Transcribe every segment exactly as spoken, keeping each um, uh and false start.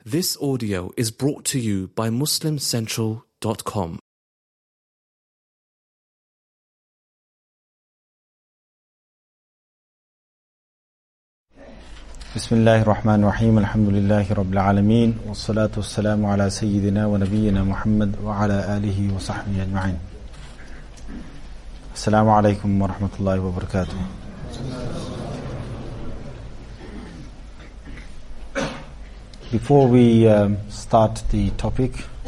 This audio is brought to you by Muslim Central dot com. Bismillahir Rahmanir Rahim. Alhamdulillahi Rabbil Alameen. Wassalatu wassalamu ala Sayyidina wa Nabiyyina Muhammad wa ala alihi wa sahbihi ajma'in. Assalamu alaikum wa rahmatullahi wa barakatuh. Before we um, start the topic,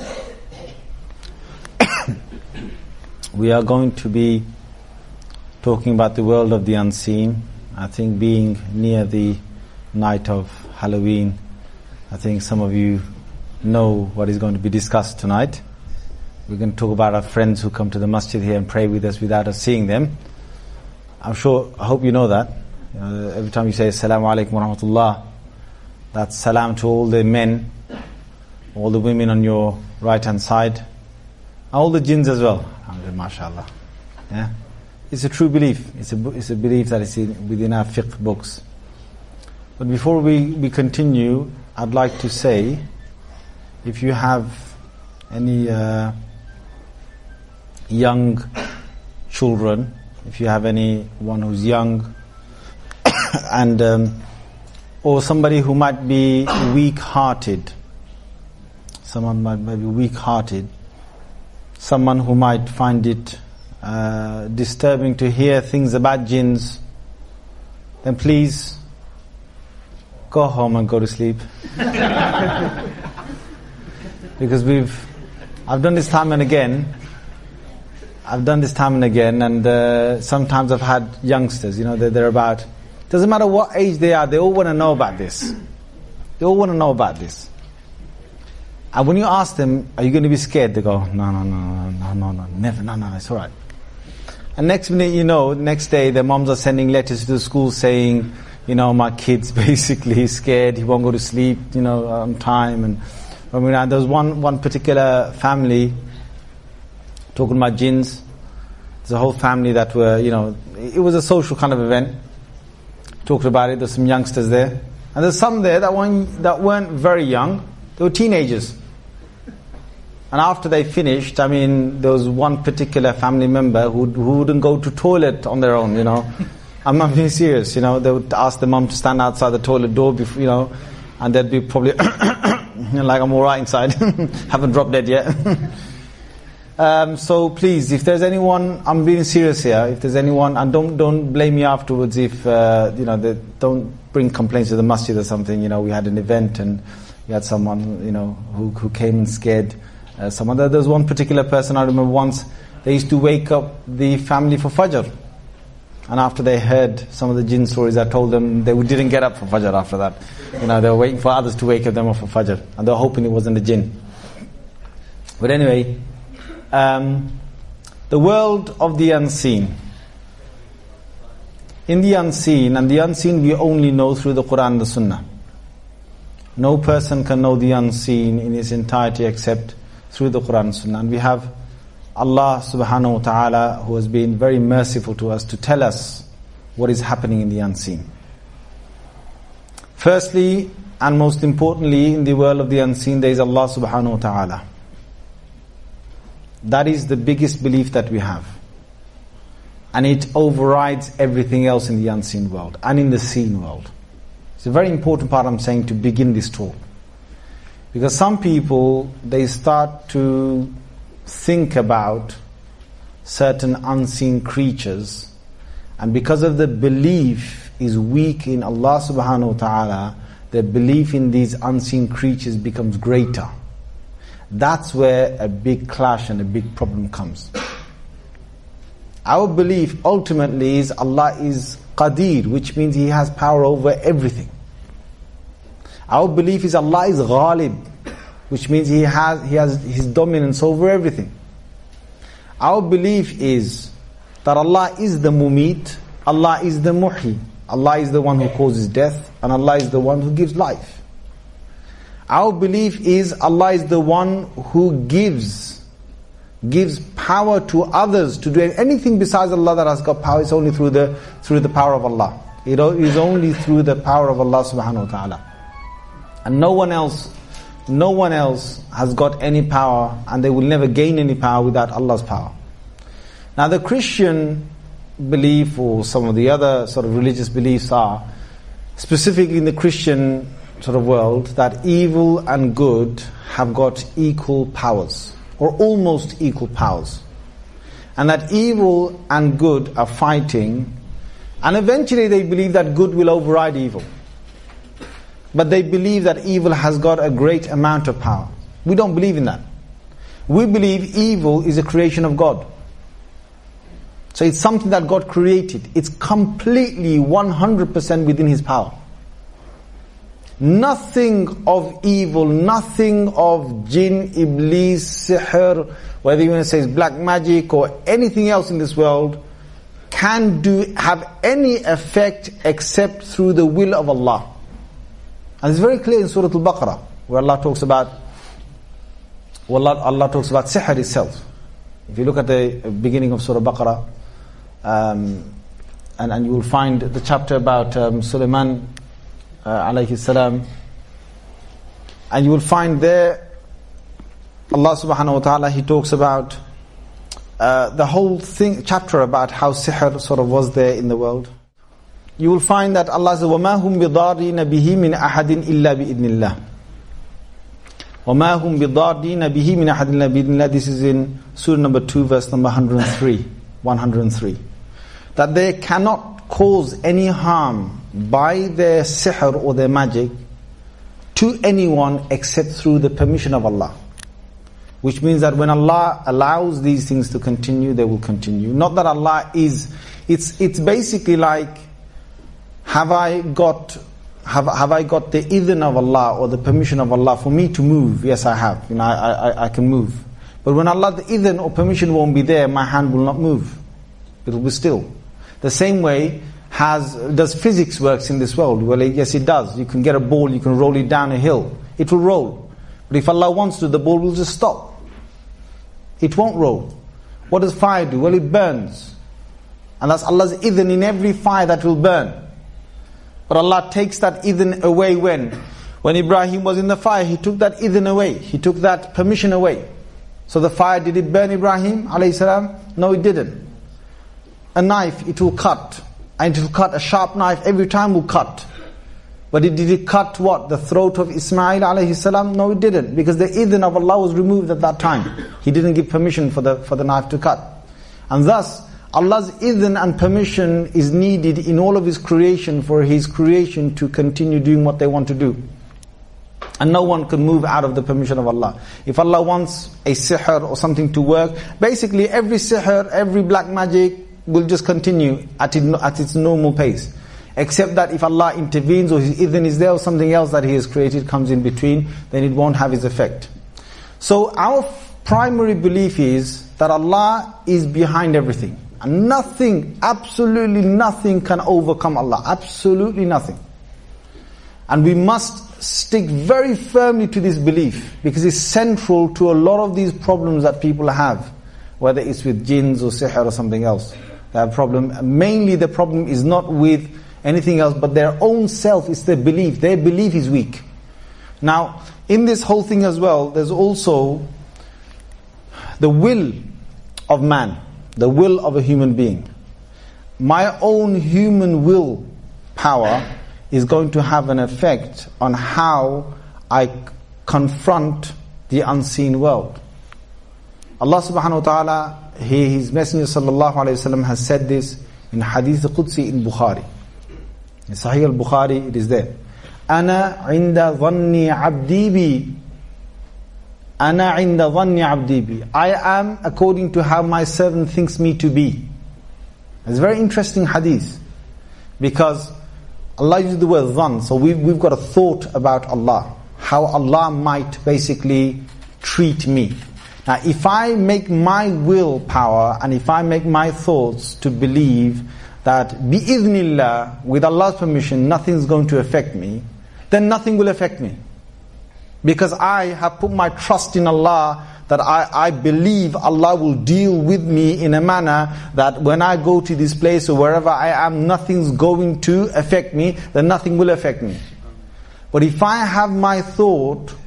we are going to be talking about the world of the unseen. I think being near the night of Halloween, I think some of you know what is going to be discussed tonight. We're going to talk about our friends who come to the masjid here and pray with us without us seeing them. I'm sure, I hope you know that. You know, every time you say Assalamu alaikum wa rahmatullah, that's salam to all the men, all the women on your right hand side, and all the jinns as well. MashaAllah. Yeah? It's a true belief. It's a, it's a belief that is in, within our fiqh books. But before we, we continue, I'd like to say, if you have any uh, young children, if you have anyone who's young, and um, or somebody who might be weak-hearted, someone might, might be weak-hearted, someone who might find it uh, disturbing to hear things about jinns, then please go home and go to sleep. Because we've, I've done this time and again, I've done this time and again, and uh, sometimes I've had youngsters, you know, they're, they're about, doesn't matter what age they are, they all want to know about this. They all want to know about this. And when you ask them, are you going to be scared? They go, no, no, no, no, no, no, never, no, no, it's alright. And next minute, you know, next day, their moms are sending letters to the school saying, you know, my kid's basically scared, he won't go to sleep, you know, on time. And I mean, there was one, one particular family talking about jinns. There's a whole family that were, you know, it was a social kind of event. Talked about it, there's some youngsters there. And there's some there that weren't, that weren't very young, they were teenagers. And after they finished, I mean, there was one particular family member who, who wouldn't go to toilet on their own, you know. I'm not being serious, you know. They would ask the mum to stand outside the toilet door, before, you know, and they'd be probably you know, like, I'm all right inside, haven't dropped dead yet. um, so please, if there's anyone, I'm being serious here. If there's anyone, and don't don't blame me afterwards if uh, you know, they don't bring complaints to the masjid or something. You know, we had an event and we had someone, you know, who who came and scared uh, someone. There was one particular person I remember once. They used to wake up the family for Fajr. And after they heard some of the jinn stories, I told them they didn't get up for Fajr after that. You know, they were waiting for others to wake up them up for Fajr. And they were hoping it wasn't a jinn. But anyway, um, the world of the unseen. In the unseen, and the unseen we only know through the Quran and the Sunnah. No person can know the unseen in its entirety except through the Quran and Sunnah. And we have Allah subhanahu wa ta'ala, who has been very merciful to us, to tell us what is happening in the unseen. Firstly, and most importantly, in the world of the unseen, there is Allah subhanahu wa ta'ala. That is the biggest belief that we have. And it overrides everything else in the unseen world and in the seen world. It's a very important part I'm saying to begin this talk. Because some people, they start to think about certain unseen creatures, and because of the belief is weak in Allah subhanahu wa ta'ala, their belief in these unseen creatures becomes greater. That's where a big clash and a big problem comes. Our belief ultimately is Allah is Qadir, which means He has power over everything. Our belief is Allah is Ghalib, which means He has He has His dominance over everything. Our belief is that Allah is the Mumit, Allah is the Muhi, Allah is the one who causes death, and Allah is the one who gives life. Our belief is Allah is the one who gives, gives power to others to do anything besides Allah that has got power. It's only through the through the power of Allah. It is only through the power of Allah subhanahu wa ta'ala. And no one else no one else has got any power, and they will never gain any power without Allah's power. Now the Christian belief, or some of the other sort of religious beliefs are, specifically in the Christian sort of world, that evil and good have got equal powers, or almost equal powers. And that evil and good are fighting, and eventually they believe that good will override evil. But they believe that evil has got a great amount of power. We don't believe in that. We believe evil is a creation of God. So it's something that God created. It's completely one hundred percent within His power. Nothing of evil, nothing of jinn, iblis, sihr, whether you want to say it's black magic or anything else in this world, can do have any effect except through the will of Allah. And it's very clear in Surah Al-Baqarah, where Allah talks about, well, Allah, Allah talks about sihr itself. If you look at the beginning of Surah Al-Baqarah, um, and, and you will find the chapter about um, Sulaiman uh, alayhi salam, and you will find there, Allah subhanahu wa ta'ala, He talks about uh, the whole thing, chapter about how sihr sort of was there in the world. You will find that Allah says, وَمَا هُمْ بِضَارِينَ بِهِ مِنْ أَحَدٍ إِلَّا بِإِذْنِ اللَّهِ وَمَا هُمْ بِضَارِينَ بِهِ مِنْ أَحَدٍ إِلَّا بِإِذْنِ اللَّهِ. This is in Surah number two, verse number one hundred three. one hundred three. That they cannot cause any harm by their sihr or their magic to anyone except through the permission of Allah. Which means that when Allah allows these things to continue, they will continue. Not that Allah is, it's it's basically like, Have I got have have I got the idhn of Allah or the permission of Allah for me to move? Yes, I have. You know, I I, I can move. But when Allah the idhn or permission won't be there, my hand will not move. It will be still. The same way has does physics works in this world? Well, yes, it does. You can get a ball, you can roll it down a hill. It will roll. But if Allah wants to, the ball will just stop. It won't roll. What does fire do? Well, it burns. And that's Allah's idhn in every fire that will burn. But Allah takes that idhn away when? When Ibrahim was in the fire, He took that idhn away. He took that permission away. So the fire, did it burn Ibrahim alayhi salam? No, it didn't. A knife, it will cut. And it will cut. A sharp knife every time will cut. But it, did it cut what? The throat of Ismail alayhi salam? No, it didn't. Because the idhn of Allah was removed at that time. He didn't give permission for the, for the knife to cut. And thus, Allah's idhn and permission is needed in all of His creation for His creation to continue doing what they want to do. And no one can move out of the permission of Allah. If Allah wants a sihr or something to work, basically every sihr, every black magic will just continue at, it, at its normal pace. Except that if Allah intervenes or His idhn is there or something else that He has created comes in between, then it won't have its effect. So our primary belief is that Allah is behind everything. And nothing, absolutely nothing can overcome Allah. Absolutely nothing. And we must stick very firmly to this belief, because it's central to a lot of these problems that people have, whether it's with jinns or sihr or something else. They have problem. Mainly the problem is not with anything else but their own self. It's their belief. Their belief is weak. Now, in this whole thing as well, there's also the will of man. The will of a human being. My own human will power is going to have an effect on how I confront the unseen world. Allah subhanahu wa ta'ala, he, His Messenger sallallahu alayhi wa sallam has said this in Hadith Qudsi in Bukhari. In Sahih al-Bukhari, it is there. Ana inda dhanni abdi bi. Ana inda dhanni abdi bi. I am according to how my servant thinks me to be. It's a very interesting hadith. Because Allah uses the word dhan. So we've, we've got a thought about Allah. How Allah might basically treat me. Now if I make my willpower and if I make my thoughts to believe that bi'idhnillah, with Allah's permission, nothing's going to affect me, then nothing will affect me. Because I have put my trust in Allah, that I, I believe Allah will deal with me in a manner that when I go to this place or wherever I am, nothing's going to affect me, then nothing will affect me. But if I have my thought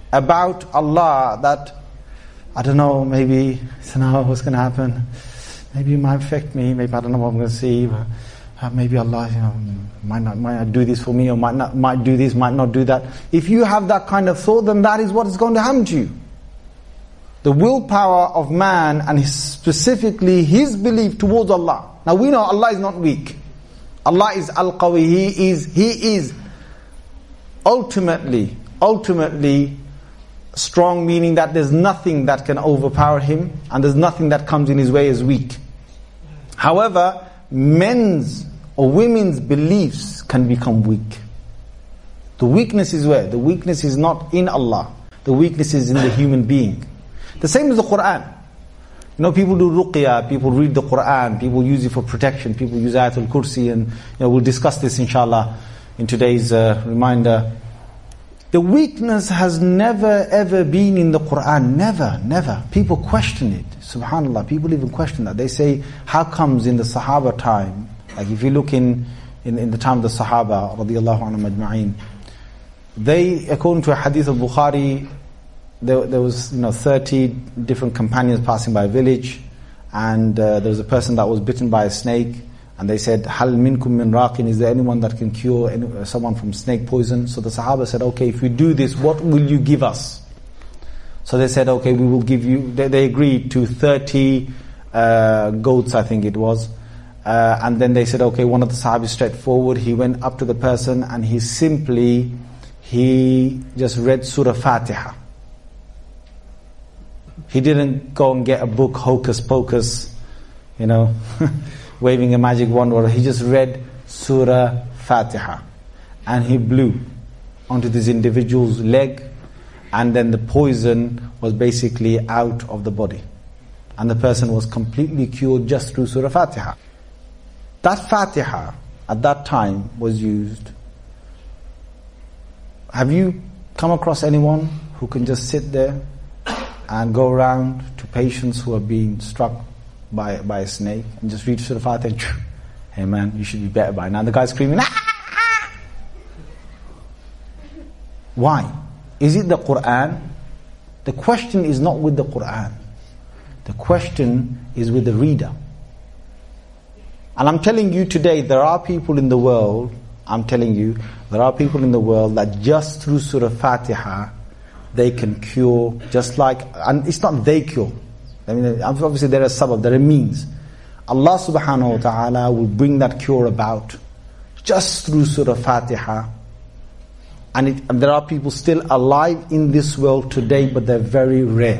about Allah that, I don't know, maybe, so now what's going to happen? Maybe it might affect me, maybe I don't know what I'm going to see. But, uh, maybe Allah, you know, might not, might not do this for me, or might not, might do this, might not do that. If you have that kind of thought, then that is what is going to happen to you. The willpower of man, and his, specifically his belief towards Allah. Now we know Allah is not weak. Allah is Al-Qawi. He is, He is ultimately, ultimately strong, meaning that there's nothing that can overpower Him, and there's nothing that comes in His way as weak. However, men's or women's beliefs can become weak. The weakness is where? The weakness is not in Allah. The weakness is in the human being. The same as the Qur'an. You know, people do ruqya, people read the Qur'an, people use it for protection, people use Ayatul Kursi, and you know, we'll discuss this inshallah in today's uh, reminder. The weakness has never ever been in the Qur'an, never, never. People question it, subhanAllah, people even question that. They say, how comes in the Sahaba time, like if you look in, in, in the time of the Sahaba, radiyallahu anhum ajma'een, they, according to a hadith of Bukhari, There, there was, you know, thirty different companions passing by a village, and uh, there was a person that was bitten by a snake, and they said, "Hal minkum min raqin? Is there anyone that can cure any, uh, someone from snake poison?" So the Sahaba said, "Okay, if we do this, what will you give us?" So they said, "Okay, we will give you." They, they agreed to thirty uh, goats, I think it was, uh, and then they said, "Okay." One of the Sahabis straight forward, he went up to the person, and he simply he just read Surah Fatiha. He didn't go and get a book, hocus pocus, you know, waving a magic wand. Or he just read Surah Fatiha, and he blew onto this individual's leg, and then the poison was basically out of the body, and the person was completely cured just through Surah Fatiha. That Fatiha at that time was used. Have you come across anyone who can just sit there and go around to patients who are being struck by by a snake and just read Surah Fatiha and, hey man, you should be better by now? The guy's screaming, ah! Why? Is it the Qur'an? The question is not with the Qur'an. The question is with the reader. And I'm telling you today, there are people in the world, I'm telling you, there are people in the world that just through Surah Fatiha, they can cure, just like, and it's not they cure. I mean, obviously there are sabab, there are means. Allah subhanahu wa ta'ala will bring that cure about just through Surah Fatiha. And, it, and there are people still alive in this world today, but they're very rare.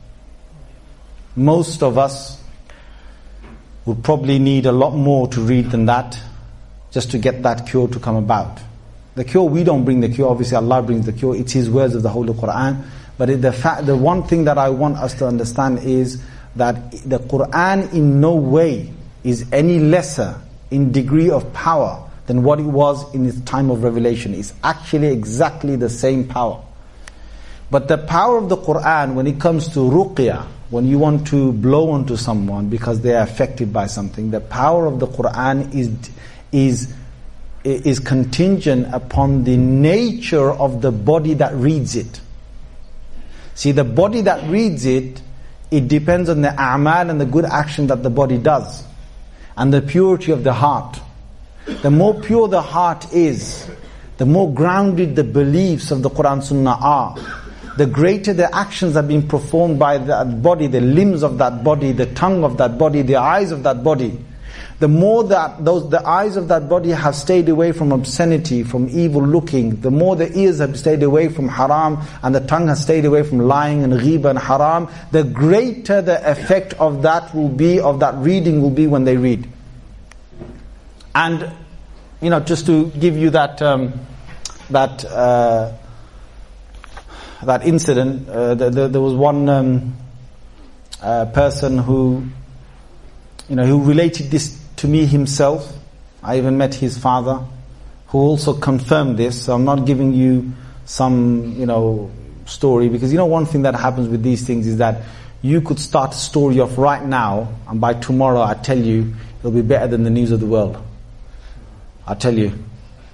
Most of us would probably need a lot more to read than that, just to get that cure to come about. The cure, we don't bring the cure, obviously Allah brings the cure, it's His words of the Holy Qur'an. But the fact, the one thing that I want us to understand is that the Qur'an in no way is any lesser in degree of power than what it was in its time of revelation. It's actually exactly the same power. But the power of the Qur'an, when it comes to ruqya, when you want to blow onto someone because they are affected by something, the power of the Qur'an is is is contingent upon the nature of the body that reads it. See, the body that reads it, it depends on the a'mal and the good action that the body does, and the purity of the heart. The more pure the heart is, the more grounded the beliefs of the Quran Sunnah are, the greater the actions are being performed by that body, the limbs of that body, the tongue of that body, the eyes of that body. The more that those the eyes of that body have stayed away from obscenity, from evil looking, the more the ears have stayed away from haram, and the tongue has stayed away from lying and ghiba and haram, the greater the effect of that will be, of that reading will be when they read. And, you know, just to give you that um, that uh, that incident, uh, the, the, there was one um, uh, person who, you know, who related this to me himself. I even met his father, who also confirmed this. So I'm not giving you some, you know, story, because you know one thing that happens with these things is that you could start a story off right now, and by tomorrow I tell you it'll be better than the news of the world. I tell you,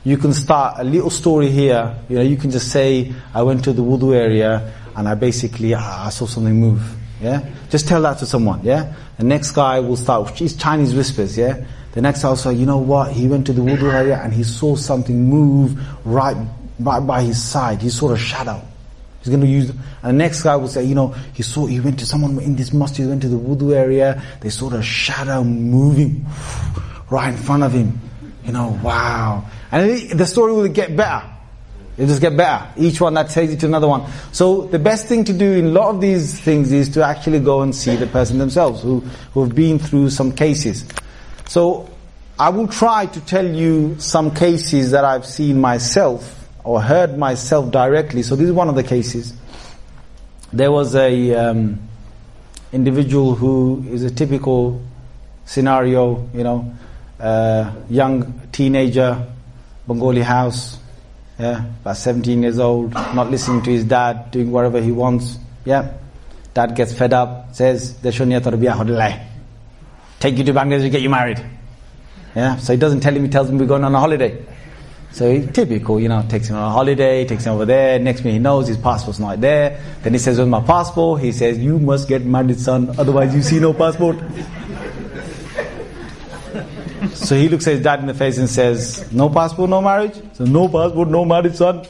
you can start a little story here. You know, you can just say, I went to the wudu area and I basically, ah, I saw something move. Yeah? Just tell that to someone, yeah? The next guy will start, it's Chinese whispers, yeah? The next guy will say, you know what, he went to the wudu area and he saw something move right, right by his side. He saw a shadow. He's going to use, and the next guy will say, you know, he saw, he went to someone in this mosque, he went to the wudu area, they saw a shadow moving right in front of him. You know, wow. And the story will get better. It'll just get better. Each one that takes you to another one. So the best thing to do in a lot of these things is to actually go and see the person themselves who, who have been through some cases. So I will try to tell you some cases that I've seen myself or heard myself directly. So this is one of the cases. There was a um, individual who is a typical scenario, you know, uh, young teenager, Bengali house, yeah, about seventeen years old, not listening to his dad, doing whatever he wants. Yeah, dad gets fed up, says, take you to Bangladesh to get you married. Yeah, so he doesn't tell him, he tells him we're going on a holiday. So he, typical, you know, takes him on a holiday, takes him over there, next minute he knows his passport's not there. Then he says, where's my passport? He says, you must get married, son, otherwise you see no passport. So he looks at his dad in the face and says, no passport, no marriage? So no passport, no marriage, son.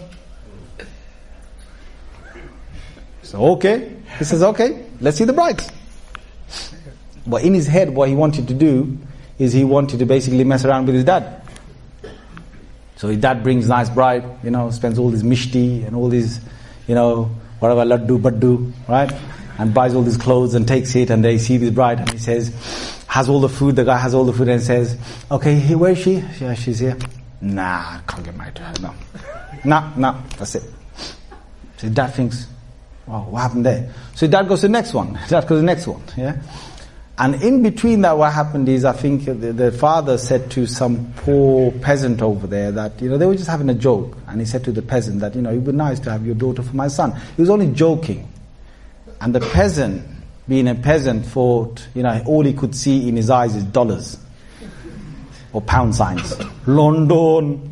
So okay. He says, okay, let's see the brides. But in his head, what he wanted to do is he wanted to basically mess around with his dad. So his dad brings nice bride, you know, spends all this mishti and all these, you know, whatever, laddu, baddu, right? And buys all these clothes and takes it, and they see this bride and he says, has all the food, the guy has all the food and says, okay, where is she? Yeah, she's here. Nah, I can't get married to her, no. No, no, that's it. So his dad thinks, wow, what happened there? So his dad goes to the next one, his dad goes to the next one, yeah? And in between that, what happened is, I think the, the father said to some poor peasant over there that, you know, they were just having a joke. And he said to the peasant that, you know, it would be nice to have your daughter for my son. He was only joking. And the peasant, being a peasant, thought, you know, all he could see in his eyes is dollars. Or pound signs. London.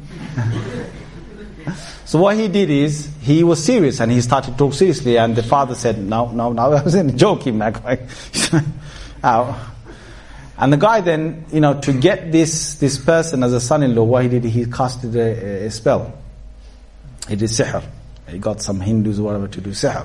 So what he did is, he was serious and he started to talk seriously. And the father said, no, no, no, I wasn't joking, man. Out. And the guy then, you know, to get this this person as a son-in-law, what he did, he casted a, a spell. He did sihr. He got some Hindus or whatever to do sihr.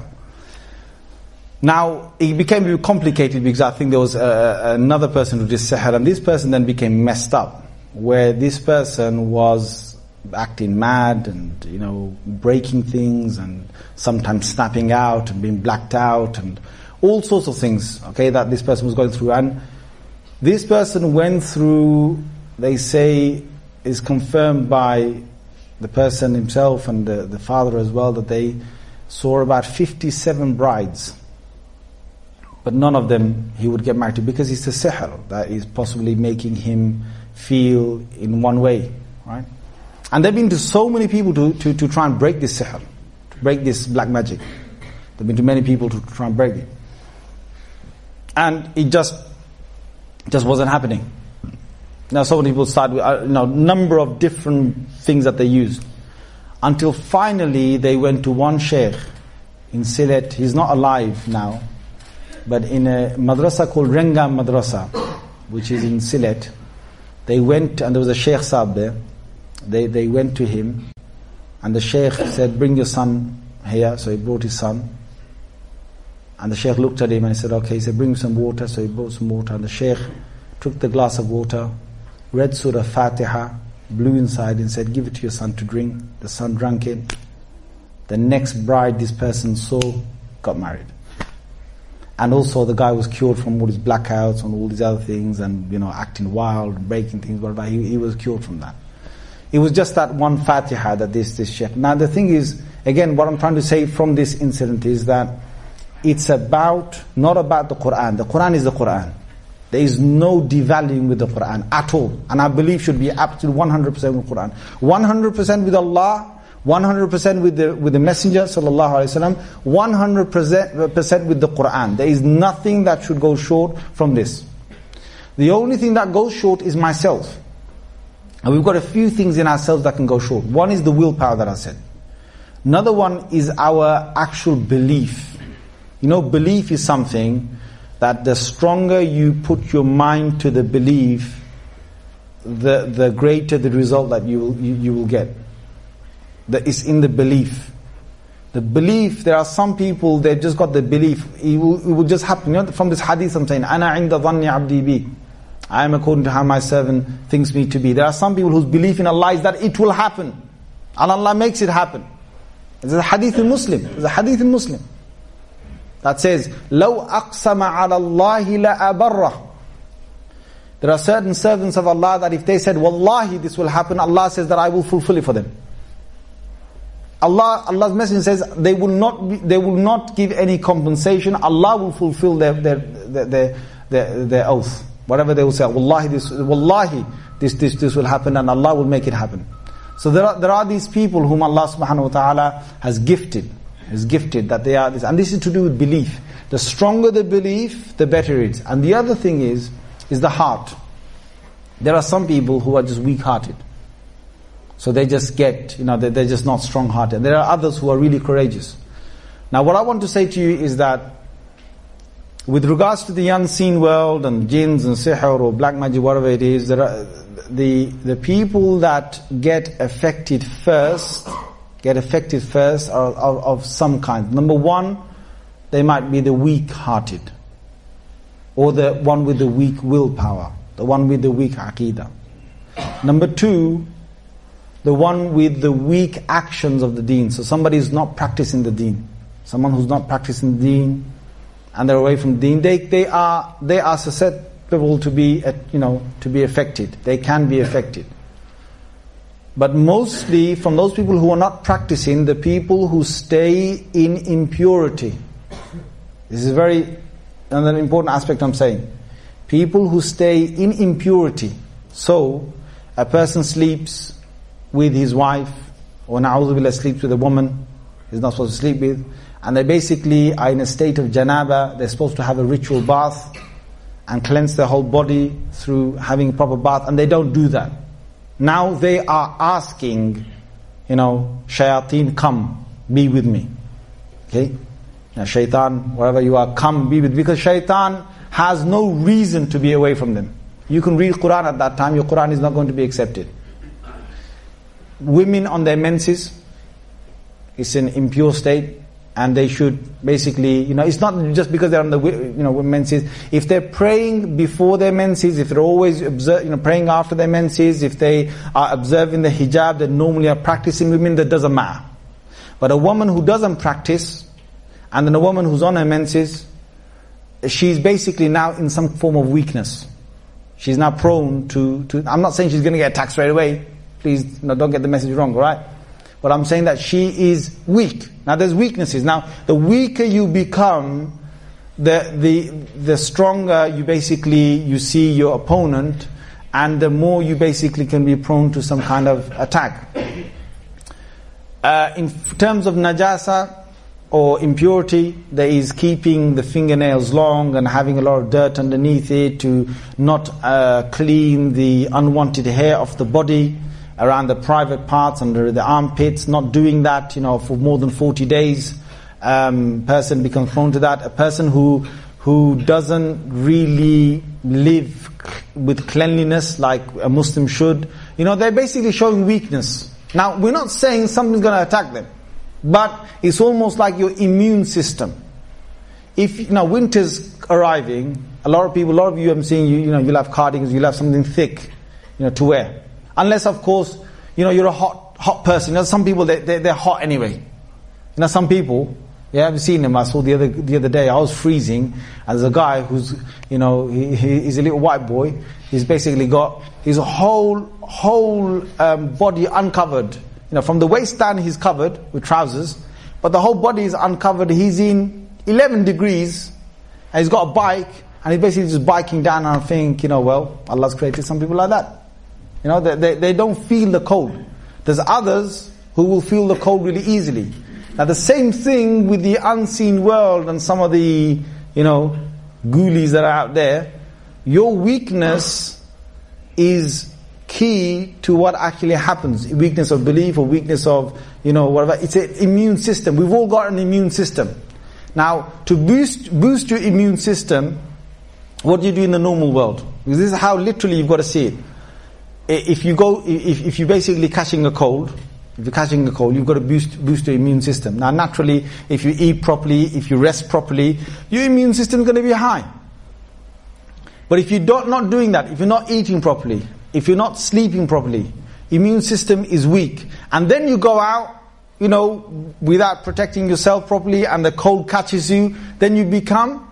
Now, it became very complicated because I think there was a, another person who did sihr, and this person then became messed up, where this person was acting mad and, you know, breaking things and sometimes snapping out and being blacked out and all sorts of things, okay, that this person was going through. And this person went through, they say, is confirmed by the person himself and the, the father as well, that they saw about fifty-seven brides. But none of them he would get married to, because it's a sihr that is possibly making him feel in one way, right? And they've been to so many people to, to, to try and break this sihr, to break this black magic. They've been to many people to try and break it. And it just just wasn't happening. Now so many people started with a you know, number of different things that they used. Until finally they went to one sheikh in Sylhet. He's not alive now. But in a madrasa called Rengam Madrasa, which is in Sylhet, they went, and there was a sheikh Saab there. They, they went to him, and the sheikh said, bring your son here. So he brought his son. And the sheikh looked at him and he said, okay. He said, bring some water. So he brought some water. And the sheikh took the glass of water, read Surah Fatiha, blew inside and said, give it to your son to drink. The son drank it. The next bride this person saw got married. And also the guy was cured from all his blackouts and all these other things and, you know, acting wild, breaking things, whatever. He, he was cured from that. It was just that one Fatiha that this, this sheikh. Now the thing is, again, what I'm trying to say from this incident is that it's about, not about the Quran. The Quran is the Quran. There is no devaluing with the Quran at all. And I believe should be absolutely one hundred percent with the Quran. one hundred percent with Allah, one hundred percent with the with the Messenger sallallahu alaihi wasallam, one hundred percent with the Quran. There is nothing that should go short from this. The only thing that goes short is myself. And we've got a few things in ourselves that can go short. One is the willpower that I said. Another one is our actual belief. You know, belief is something that the stronger you put your mind to the belief, the the greater the result that you will, you, you will get. That is in the belief. The belief, there are some people, they've just got the belief. It will, it will just happen. You know, from this hadith I'm saying, Ana inda dhanni abdi bi. I am according to how my servant thinks me to be. There are some people whose belief in Allah is that it will happen. And Allah makes it happen. There's a hadith in Muslim. There's a hadith in Muslim that says, لَوْ أَقْسَمَ عَلَى اللَّهِ لَأَبَرَّهُ. There are certain servants of Allah that if they said, Wallahi, this will happen, Allah says that I will fulfill it for them. Allah, Allah's Messenger says they will not be, they will not give any compensation. Allah will fulfill their their their their, their, their oath. Whatever they will say, Wallahi, this Wallahi, this this this will happen, and Allah will make it happen. So there are there are these people whom Allah subhanahu wa ta'ala has gifted, has gifted that they are this, and this is to do with belief. The stronger the belief, the better it is. And the other thing is is the heart. There are some people who are just weak-hearted. So they just get, you know, they're, they're just not strong-hearted. There are others who are really courageous. Now what I want to say to you is that with regards to the unseen world and jinns and sihr or black magic, whatever it is, there are the the people that get affected first, get affected first are, are of some kind. Number one, they might be the weak-hearted, or the one with the weak willpower, the one with the weak aqidah. Number two, the one with the weak actions of the deen. So somebody is not practicing the deen. Someone who's not practicing the deen and they're away from the deen, they, they are they are susceptible to be you know to be affected. They can be affected. But mostly from those people who are not practicing, the people who stay in impurity. This is very another important aspect I'm saying. People who stay in impurity. So a person sleeps with his wife, or na'udhu billah, sleeps with a woman he's not supposed to sleep with, and they basically are in a state of janaba. They're supposed to have a ritual bath and cleanse their whole body through having a proper bath, and they don't do that. Now they are asking, you know, shayateen, come, be with me. Okay? Now shaitan, wherever you are, come, be with me. Because shaitan has no reason to be away from them. You can read Quran at that time, your Quran is not going to be accepted. Women on their menses, it's an impure state, and they should basically, you know, it's not just because they're on the, you know, menses. If they're praying before their menses, if they're always observe, you know, praying after their menses, if they are observing the hijab that normally are practicing women, that doesn't matter. But a woman who doesn't practice, and then a woman who's on her menses, she's basically now in some form of weakness. She's now prone to, to I'm not saying she's going to get attacked straight away. Please, no, don't get the message wrong, alright? But I'm saying that she is weak. Now there's weaknesses. Now the weaker you become, the the the stronger you basically you see your opponent, and the more you basically can be prone to some kind of attack. Uh, in terms of najasa or impurity, there is keeping the fingernails long and having a lot of dirt underneath it, to not uh, clean the unwanted hair off the body, around the private parts, under the armpits, not doing that, you know, for more than forty days. Um, person becomes prone to that. A person who who doesn't really live with cleanliness like a Muslim should, you know, they're basically showing weakness. Now, we're not saying something's going to attack them, but it's almost like your immune system. If, you know, winter's arriving, a lot of people, a lot of you, I'm seeing you, you know, you'll have cardigans, you'll have something thick, you know, to wear. Unless, of course, you know, you're a hot, hot person. You know, some people, they, they, they're hot anyway. You know, some people, yeah, I've seen them. I saw the other, the other day, I was freezing, and there's a guy who's, you know, he, he, he's a little white boy. He's basically got his whole, whole um, body uncovered. You know, from the waist down he's covered with trousers, but the whole body is uncovered. He's in eleven degrees, and he's got a bike, and he's basically just biking down, and I think, you know, well, Allah's created some people like that. You know, they, they, they don't feel the cold. There's others who will feel the cold really easily. Now the same thing with the unseen world and some of the, you know, ghoulies that are out there. Your weakness is key to what actually happens. Weakness of belief or weakness of, you know, whatever. It's an immune system. We've all got an immune system. Now, to boost boost your immune system, what do you do in the normal world? Because this is how literally you've got to see it. If you go, if, if you're basically catching a cold, if you're catching a cold, you've got to boost boost your immune system. Now, naturally, if you eat properly, if you rest properly, your immune system is going to be high. But if you're not, not doing that, if you're not eating properly, if you're not sleeping properly, immune system is weak. And then you go out, you know, without protecting yourself properly, and the cold catches you, then you become,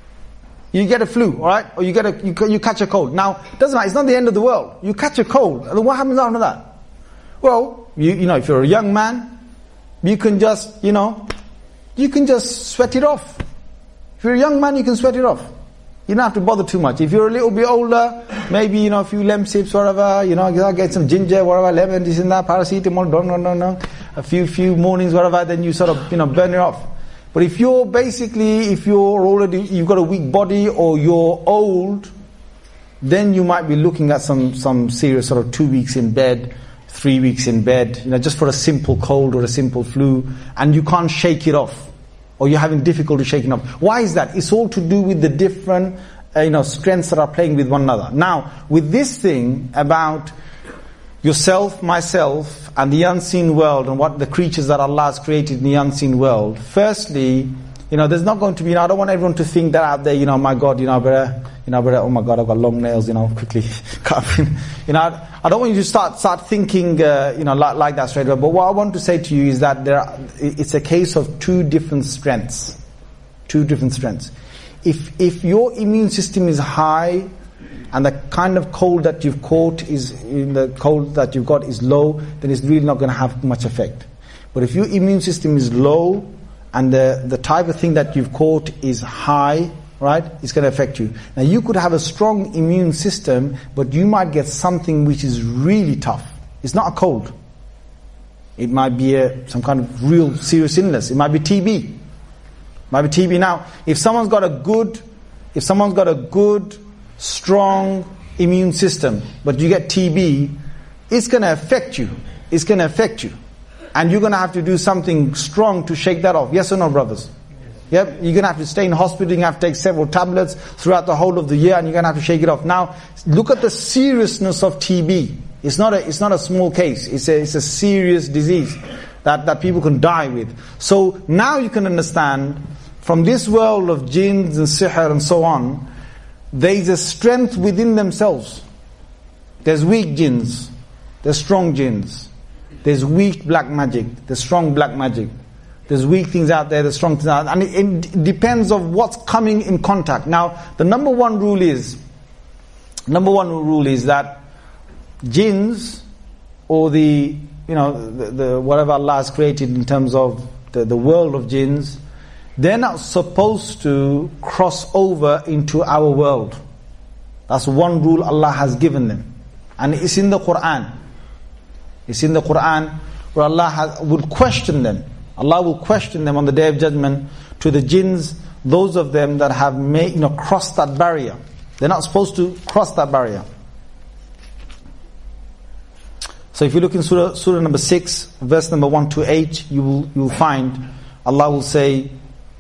you get a flu, alright? Or you get a, you, you catch a cold. Now, it doesn't matter, it's not the end of the world. You catch a cold, and then what happens after that? Well, you, you know, if you're a young man, you can just, you know, you can just sweat it off. If you're a young man, you can sweat it off. You don't have to bother too much. If you're a little bit older, maybe, you know, a few lemsips, whatever, you know, get some ginger, whatever, lemon, this and that, paracetamol, no, no, no, no, a few, few mornings, whatever, then you sort of, you know, burn it off. But if you're basically, if you're already, you've got a weak body or you're old, then you might be looking at some, some serious sort of two weeks in bed, three weeks in bed, you know, just for a simple cold or a simple flu, and you can't shake it off. Or you're having difficulty shaking up. Why is that? It's all to do with the different, uh, you know, strengths that are playing with one another. Now, with this thing about yourself, myself, and the unseen world, and what the creatures that Allah has created in the unseen world, firstly, you know, there's not going to be, you know, I don't want everyone to think that out there, you know, my God, you know, I better, you know, I better, oh my God, I've got long nails, you know, quickly cut. You know, I, I don't want you to start start thinking, uh, you know, like, like that straight away. But what I want to say to you is that there are, it's a case of two different strengths. Two different strengths. If if your immune system is high, and the kind of cold that you've caught is, in the cold that you've got is low, then it's really not going to have much effect. But if your immune system is low, and the, the type of thing that you've caught is high, right, it's going to affect you. Now you could have a strong immune system, but you might get something which is really tough. It's not a cold. It might be a, some kind of real serious illness. It might be T B. It might be T B. Now, if someone's got a good, if someone's got a good, strong immune system, but you get T B, it's going to affect you. It's going to affect you. And you're going to have to do something strong to shake that off. Yes or no, brothers? Yep. You're going to have to stay in hospital, you're going to have to take several tablets throughout the whole of the year, and you're going to have to shake it off. Now, look at the seriousness of T B. It's not a, it's not a small case. It's a, it's a serious disease that, that people can die with. So now you can understand, from this world of jinns and sihr and so on, there is a strength within themselves. There's weak jinns. There's strong jinns. There's weak black magic. There's strong black magic. There's weak things out there, there's strong things out there. And it, it depends on what's coming in contact. Now, the number one rule is, number one rule is that jinns, or the, you know, the, the whatever Allah has created in terms of the, the world of jinns, they're not supposed to cross over into our world. That's one rule Allah has given them. And it's in the Quran. It's in the Quran where Allah has, will question them. Allah will question them on the Day of Judgment to the jinns, those of them that have made, you know, crossed that barrier. They're not supposed to cross that barrier. So if you look in Surah, Surah number six, verse number one to eight, you will you will find Allah will say,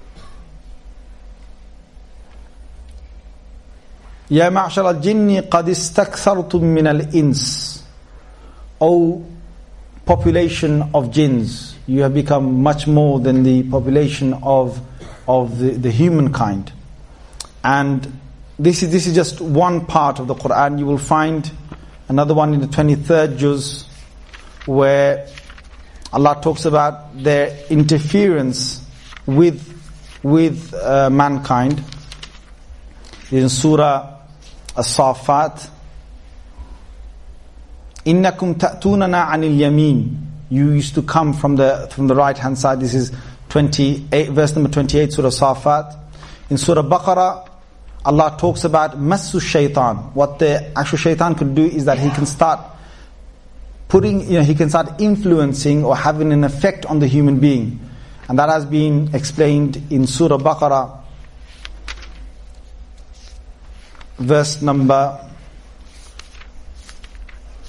Ya ma'shar al-jinni qad istakthartum min al-ins. O population of jinns, you have become much more than the population of of the, the humankind. And this is this is just one part of the Quran. You will find another one in the twenty-third juz, where Allah talks about their interference with with uh, mankind. In Surah As-Saffat, Innakum ta'tunana anil yamin. You used to come from the from the right hand side. This is twenty-eight, verse number twenty-eight, Surah Saffat. In Surah Baqarah, Allah talks about massu shaitan. What the actual shaitan could do is that he can start putting, you know, he can start influencing or having an effect on the human being. And that has been explained in Surah Baqarah, verse number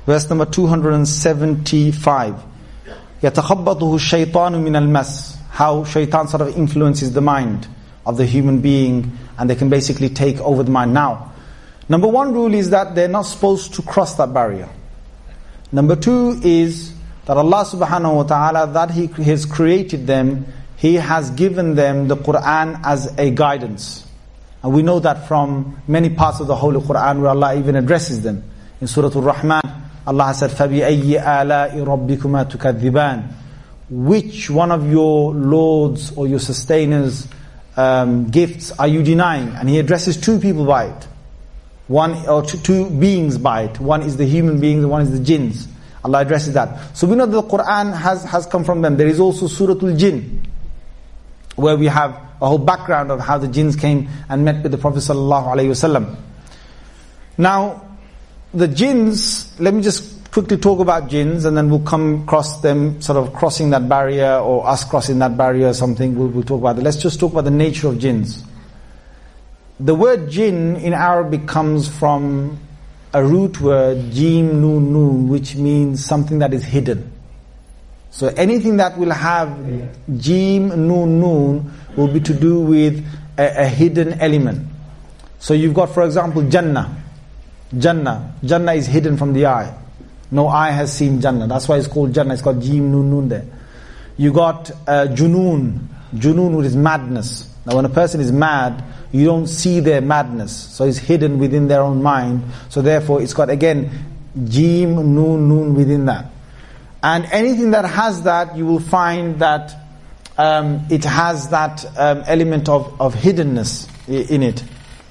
verse number two hundred seventy-five. يَتَخَبَّطُهُ الشَّيْطَانُ مِنَ الْمَسِّ. How shaitan sort of influences the mind of the human being, and they can basically take over the mind. Now, number one rule is that they're not supposed to cross that barrier. Number two is that Allah subhanahu wa ta'ala, that He has created them, He has given them the Qur'an as a guidance. And we know that from many parts of the Holy Qur'an where Allah even addresses them. In Surah Al-Rahman, Allah has said, فَبِأَيِّ آلَاءِ رَبِّكُمَا تُكَذِّبَانِ. Which one of your Lord's or your sustainers um, gifts are you denying? And He addresses two people by it. One or two, two beings by it. One is the human beings and one is the jinns. Allah addresses that. So we know that the Qur'an has, has come from them. There is also Surah Al-Jinn, where we have a whole background of how the jinns came and met with the Prophet sallallahu alaihi wasallam. Now, the jinns, let me just quickly talk about jinns, and then we'll come across them sort of crossing that barrier, or us crossing that barrier or something. We'll, we'll talk about it. Let's just talk about the nature of jinns. The word jinn in Arabic comes from a root word, jim nun nun, which means something that is hidden. So anything that will have jim nun nun will be to do with a, a hidden element. So you've got, for example, Jannah. Jannah. Jannah is hidden from the eye. No eye has seen Jannah. That's why it's called Jannah. It's called Jim Nun Nun there. You got uh, Junoon. Junoon, which is madness. Now when a person is mad, you don't see their madness. So it's hidden within their own mind. So therefore it's got again Jim Nun Nun within that. And anything that has that, you will find that um, it has that um, element of, of hiddenness in it.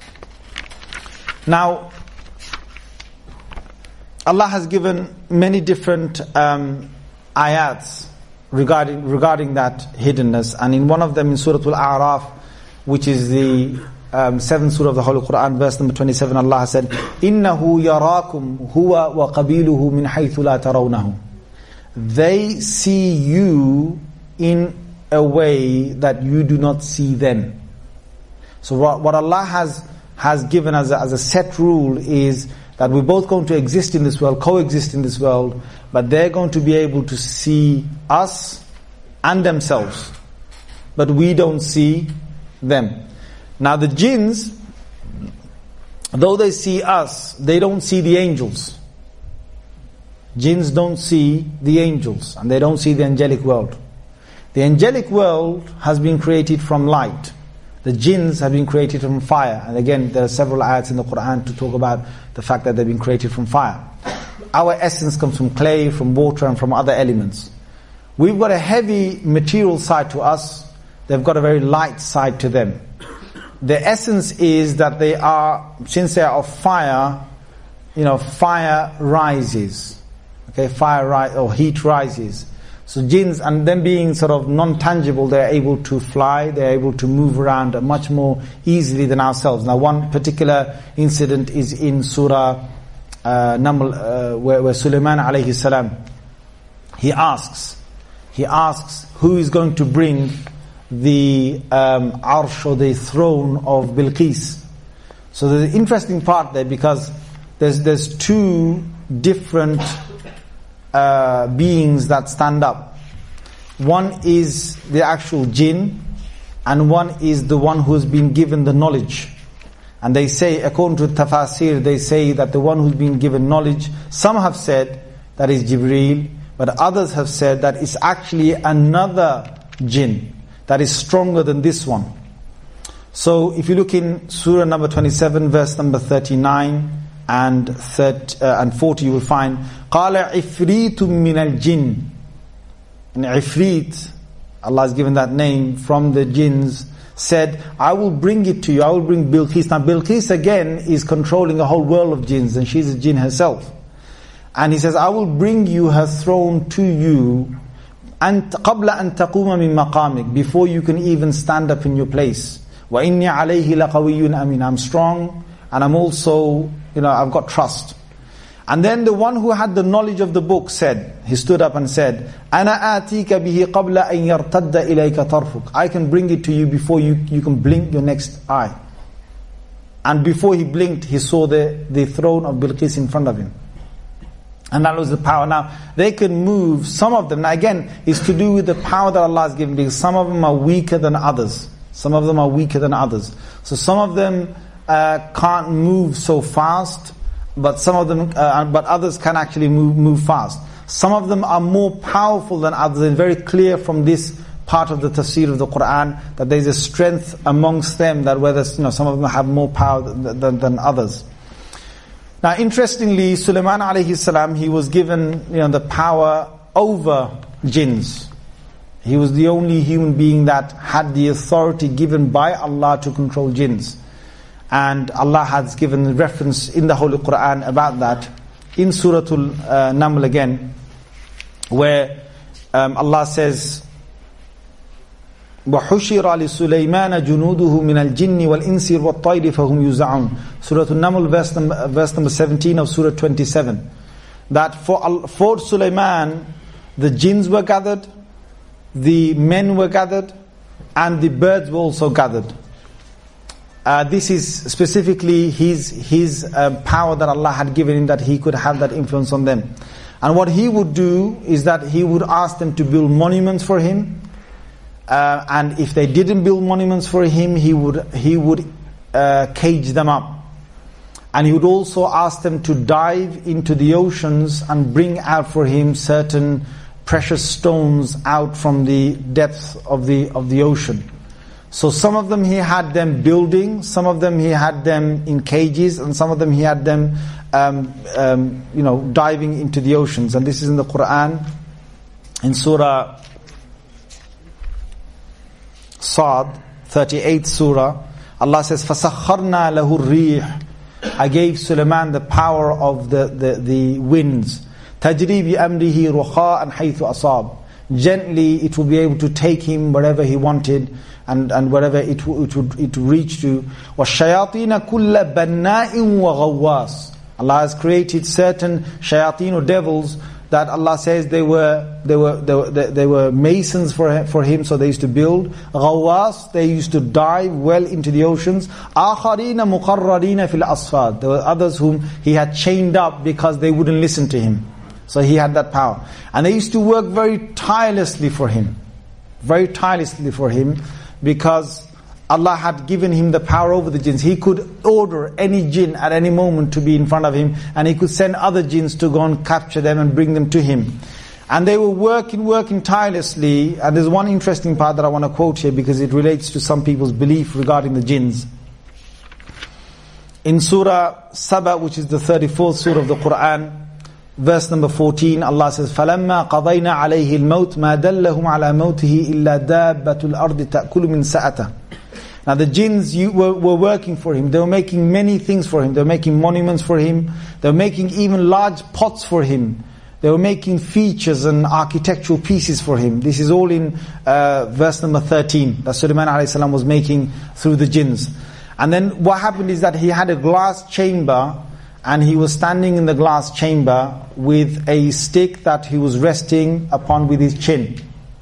Now, Allah has given many different um, ayats regarding regarding that hiddenness, and in one of them in Surah Al-A'raf, which is the um, seventh surah of the Holy Quran, verse number twenty-seven, Allah said, إِنَّهُ يَرَاكُمْ هُوَ وَقَبِيلُهُ مِنْ حَيْثُ لَا تَرَوْنَهُ. They see you in a way that you do not see them. So what, what Allah has has given as a, as a set rule is that we're both going to exist in this world, coexist in this world, but they're going to be able to see us and themselves, but we don't see them. Now the jinns, though they see us, they don't see the angels. Jinns don't see the angels, and they don't see the angelic world. The angelic world has been created from light. The jinns have been created from fire. And again, there are several ayats in the Qur'an to talk about the fact that they've been created from fire. Our essence comes from clay, from water, and from other elements. We've got a heavy material side to us. They've got a very light side to them. The essence is that they are, since they are of fire, you know, fire rises. Okay, fire rise, or heat rises. So jinns, and them being sort of non-tangible, they're able to fly, they're able to move around much more easily than ourselves. Now one particular incident is in Surah uh, Naml, uh, where, where Sulaiman alayhi salam, he asks, he asks who is going to bring the um, arsh, or the throne of Bilqis. So there's an interesting part there, because there's there's two different Uh, beings that stand up. One is the actual jinn, and one is the one who has been given the knowledge. And they say, according to tafasir, they say that the one who's been given knowledge, some have said that is Jibreel, but others have said that it's actually another jinn that is stronger than this one. So if you look in Surah number twenty-seven, verse number thirty-nine and thirty, uh, and forty, you will find قَالَ عِفْرِيتٌ مِّنَ الْجِنِّ. And Ifrit, Allah has given that name from the jinns, said, I will bring it to you, I will bring Bilqis. Now Bilqis again is controlling a whole world of jinns, and she's a jinn herself. And he says, I will bring you her throne to you, and قَبْلَ أَن تَقُومَ مِن مَقَامِكَ, before you can even stand up in your place. وَإِنِّي عَلَيْهِ لَقَوِيٌّ أَمِينٌ. I'm strong, and I'm also, you know, I've got trust. And then the one who had the knowledge of the book said, he stood up and said, أَنَا آتِيكَ بِهِ قَبْلَ أَن يَرْتَدَّ إِلَيْكَ طَرْفُكَ. I can bring it to you before you, you can blink your next eye. And before he blinked, he saw the, the throne of Bilqis in front of him. And that was the power. Now, they can move, some of them, now again, it's to do with the power that Allah has given, because some of them are weaker than others. Some of them are weaker than others. So some of them uh, can't move so fast, but some of them, uh, but others can actually move, move fast. Some of them are more powerful than others. It's very clear from this part of the tafsir of the Qur'an that there is a strength amongst them, that whether, you know, some of them have more power than, than, than others. Now, interestingly, Sulaiman alayhi salam, he was given, you know, the power over jinns. He was the only human being that had the authority given by Allah to control jinns. And Allah has given reference in the Holy Qur'an about that in Surah Al-Naml again, where um, Allah says, وَحُشِرَ لِسُلَيْمَانَ جُنُودُهُ مِنَ الْجِنِّ وَالْإِنسِ وَالطَّيْرِ فَهُمْ يُوزَعُونَ Surah Al-Naml, verse number, verse number seventeen of Surah twenty-seven. That for, for Sulaiman, the jinns were gathered, the men were gathered, and the birds were also gathered. Uh, this is specifically his, his uh, power that Allah had given him, that he could have that influence on them. And what he would do is that he would ask them to build monuments for him. Uh, and if they didn't build monuments for him, he would he would uh, cage them up. And he would also ask them to dive into the oceans and bring out for him certain precious stones out from the depths of the of the ocean. So some of them he had them building, some of them he had them in cages, and some of them he had them um, um, you know, diving into the oceans. And this is in the Qur'an, in Surah Sad, thirty-eighth surah. Allah says, فَسَخَّرْنَا لَهُ الرِّيحِ I gave Sulaiman the power of the, the, the winds. تَجْرِي بِأَمْرِهِ رُخَاءً حَيْثُ أَصَابَ Gently it will be able to take him wherever he wanted, and, and wherever it, it would it reach to. وَالشَّيَاطِينَ كُلَّ بَنَّاءٍ وَغَوَّاسٍ Allah has created certain shayateen or devils that Allah says they were they were they were, they were masons for him, for him, so they used to build. Ghawas, they used to dive well into the oceans. Akharina muqarrarina fil asfad. There were others whom he had chained up because they wouldn't listen to him. So he had that power. And they used to work very tirelessly for him. Very tirelessly for him, because Allah had given him the power over the jinns. He could order any jinn at any moment to be in front of him, and he could send other jinns to go and capture them and bring them to him. And they were working, working tirelessly. And there's one interesting part that I want to quote here, because it relates to some people's belief regarding the jinns. In Surah Saba, which is the thirty-fourth surah of the Qur'an, verse number fourteen, Allah says, فَلَمَّا قَضَيْنَا عَلَيْهِ الْمَوْتِ مَا دَلَّهُمْ عَلَى مَوْتِهِ إِلَّا دَابَّةُ الْأَرْضِ تَأْكُلُ مِنْ سَأَتَهُ Now the jinns you, were, were working for him. They were making many things for him. They were making monuments for him. They were making even large pots for him. They were making features and architectural pieces for him. This is all in uh, verse number thirteen that Sulaiman alayhi salam was making through the jinns. And then what happened is that he had a glass chamber, and he was standing in the glass chamber with a stick that he was resting upon with his chin.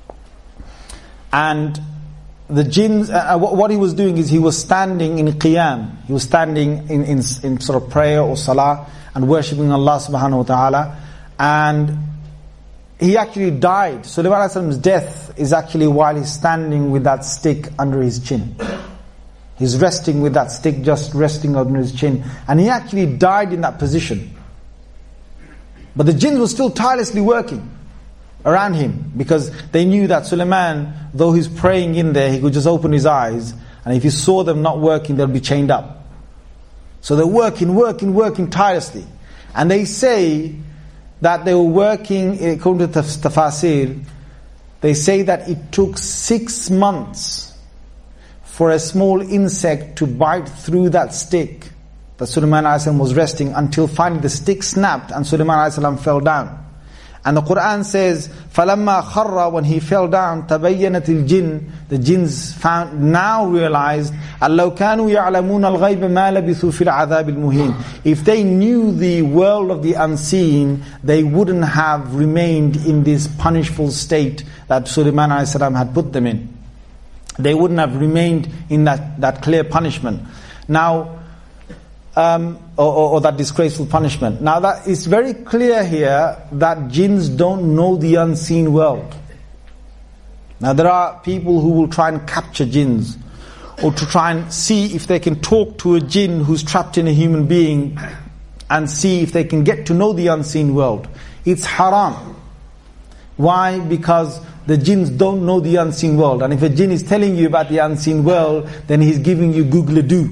And the jinns, uh, what he was doing is he was standing in qiyam. He was standing in, in, in sort of prayer or salah and worshipping Allah subhanahu wa ta'ala. And he actually died. Sulaiman alayhi salam's death is actually while he's standing with that stick under his chin. He's resting with that stick, just resting under his chin. And he actually died in that position. But the jinns were still tirelessly working around him, because they knew that Sulaiman, though he's praying in there, he could just open his eyes, and if he saw them not working, they'll be chained up. So they're working, working, working tirelessly. And they say that they were working, according to Tafasir, they say that it took six months for a small insect to bite through that stick that Sulaiman alayhi salam was resting, until finally the stick snapped and Sulaiman alayhi salam fell down. And the Qur'an says, فَلَمَّا خَرَّ When he fell down, تَبَيَّنَتِ الْجِنِّ The jinns found, now realized, أَلَّوْ كَانُوا يَعْلَمُونَ الْغَيْبَ مَا لَبِثُوا فِي الْعَذَابِ الْمُهِينِ If they knew the world of the unseen, they wouldn't have remained in this punishful state that Sulaiman alayhi salam had put them in. They wouldn't have remained in that, that clear punishment. Now, um, or, or, or that disgraceful punishment. Now that it's very clear here that jinns don't know the unseen world. Now there are people who will try and capture jinns, or to try and see if they can talk to a jinn who's trapped in a human being and see if they can get to know the unseen world. It's haram. Why? Because the jinns don't know the unseen world. And if a jinn is telling you about the unseen world, then he's giving you Google-a-doo.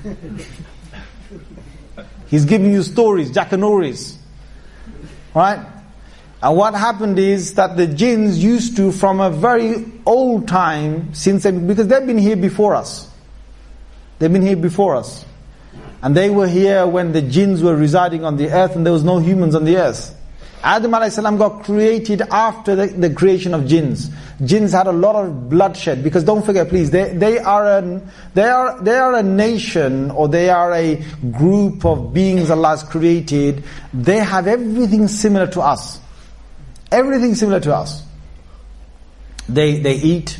He's giving you stories, jackanori's. Right? And what happened is that the jinns used to, from a very old time, since they, because they've been here before us. They've been here before us. And they were here when the jinns were residing on the earth and there was no humans on the earth. Adam alayhi salam got created after the, the creation of jinns. Jinns had a lot of bloodshed, because don't forget please, they, they are a, they are, they are a nation, or they are a group of beings Allah has created. They have everything similar to us. Everything similar to us. They, they eat,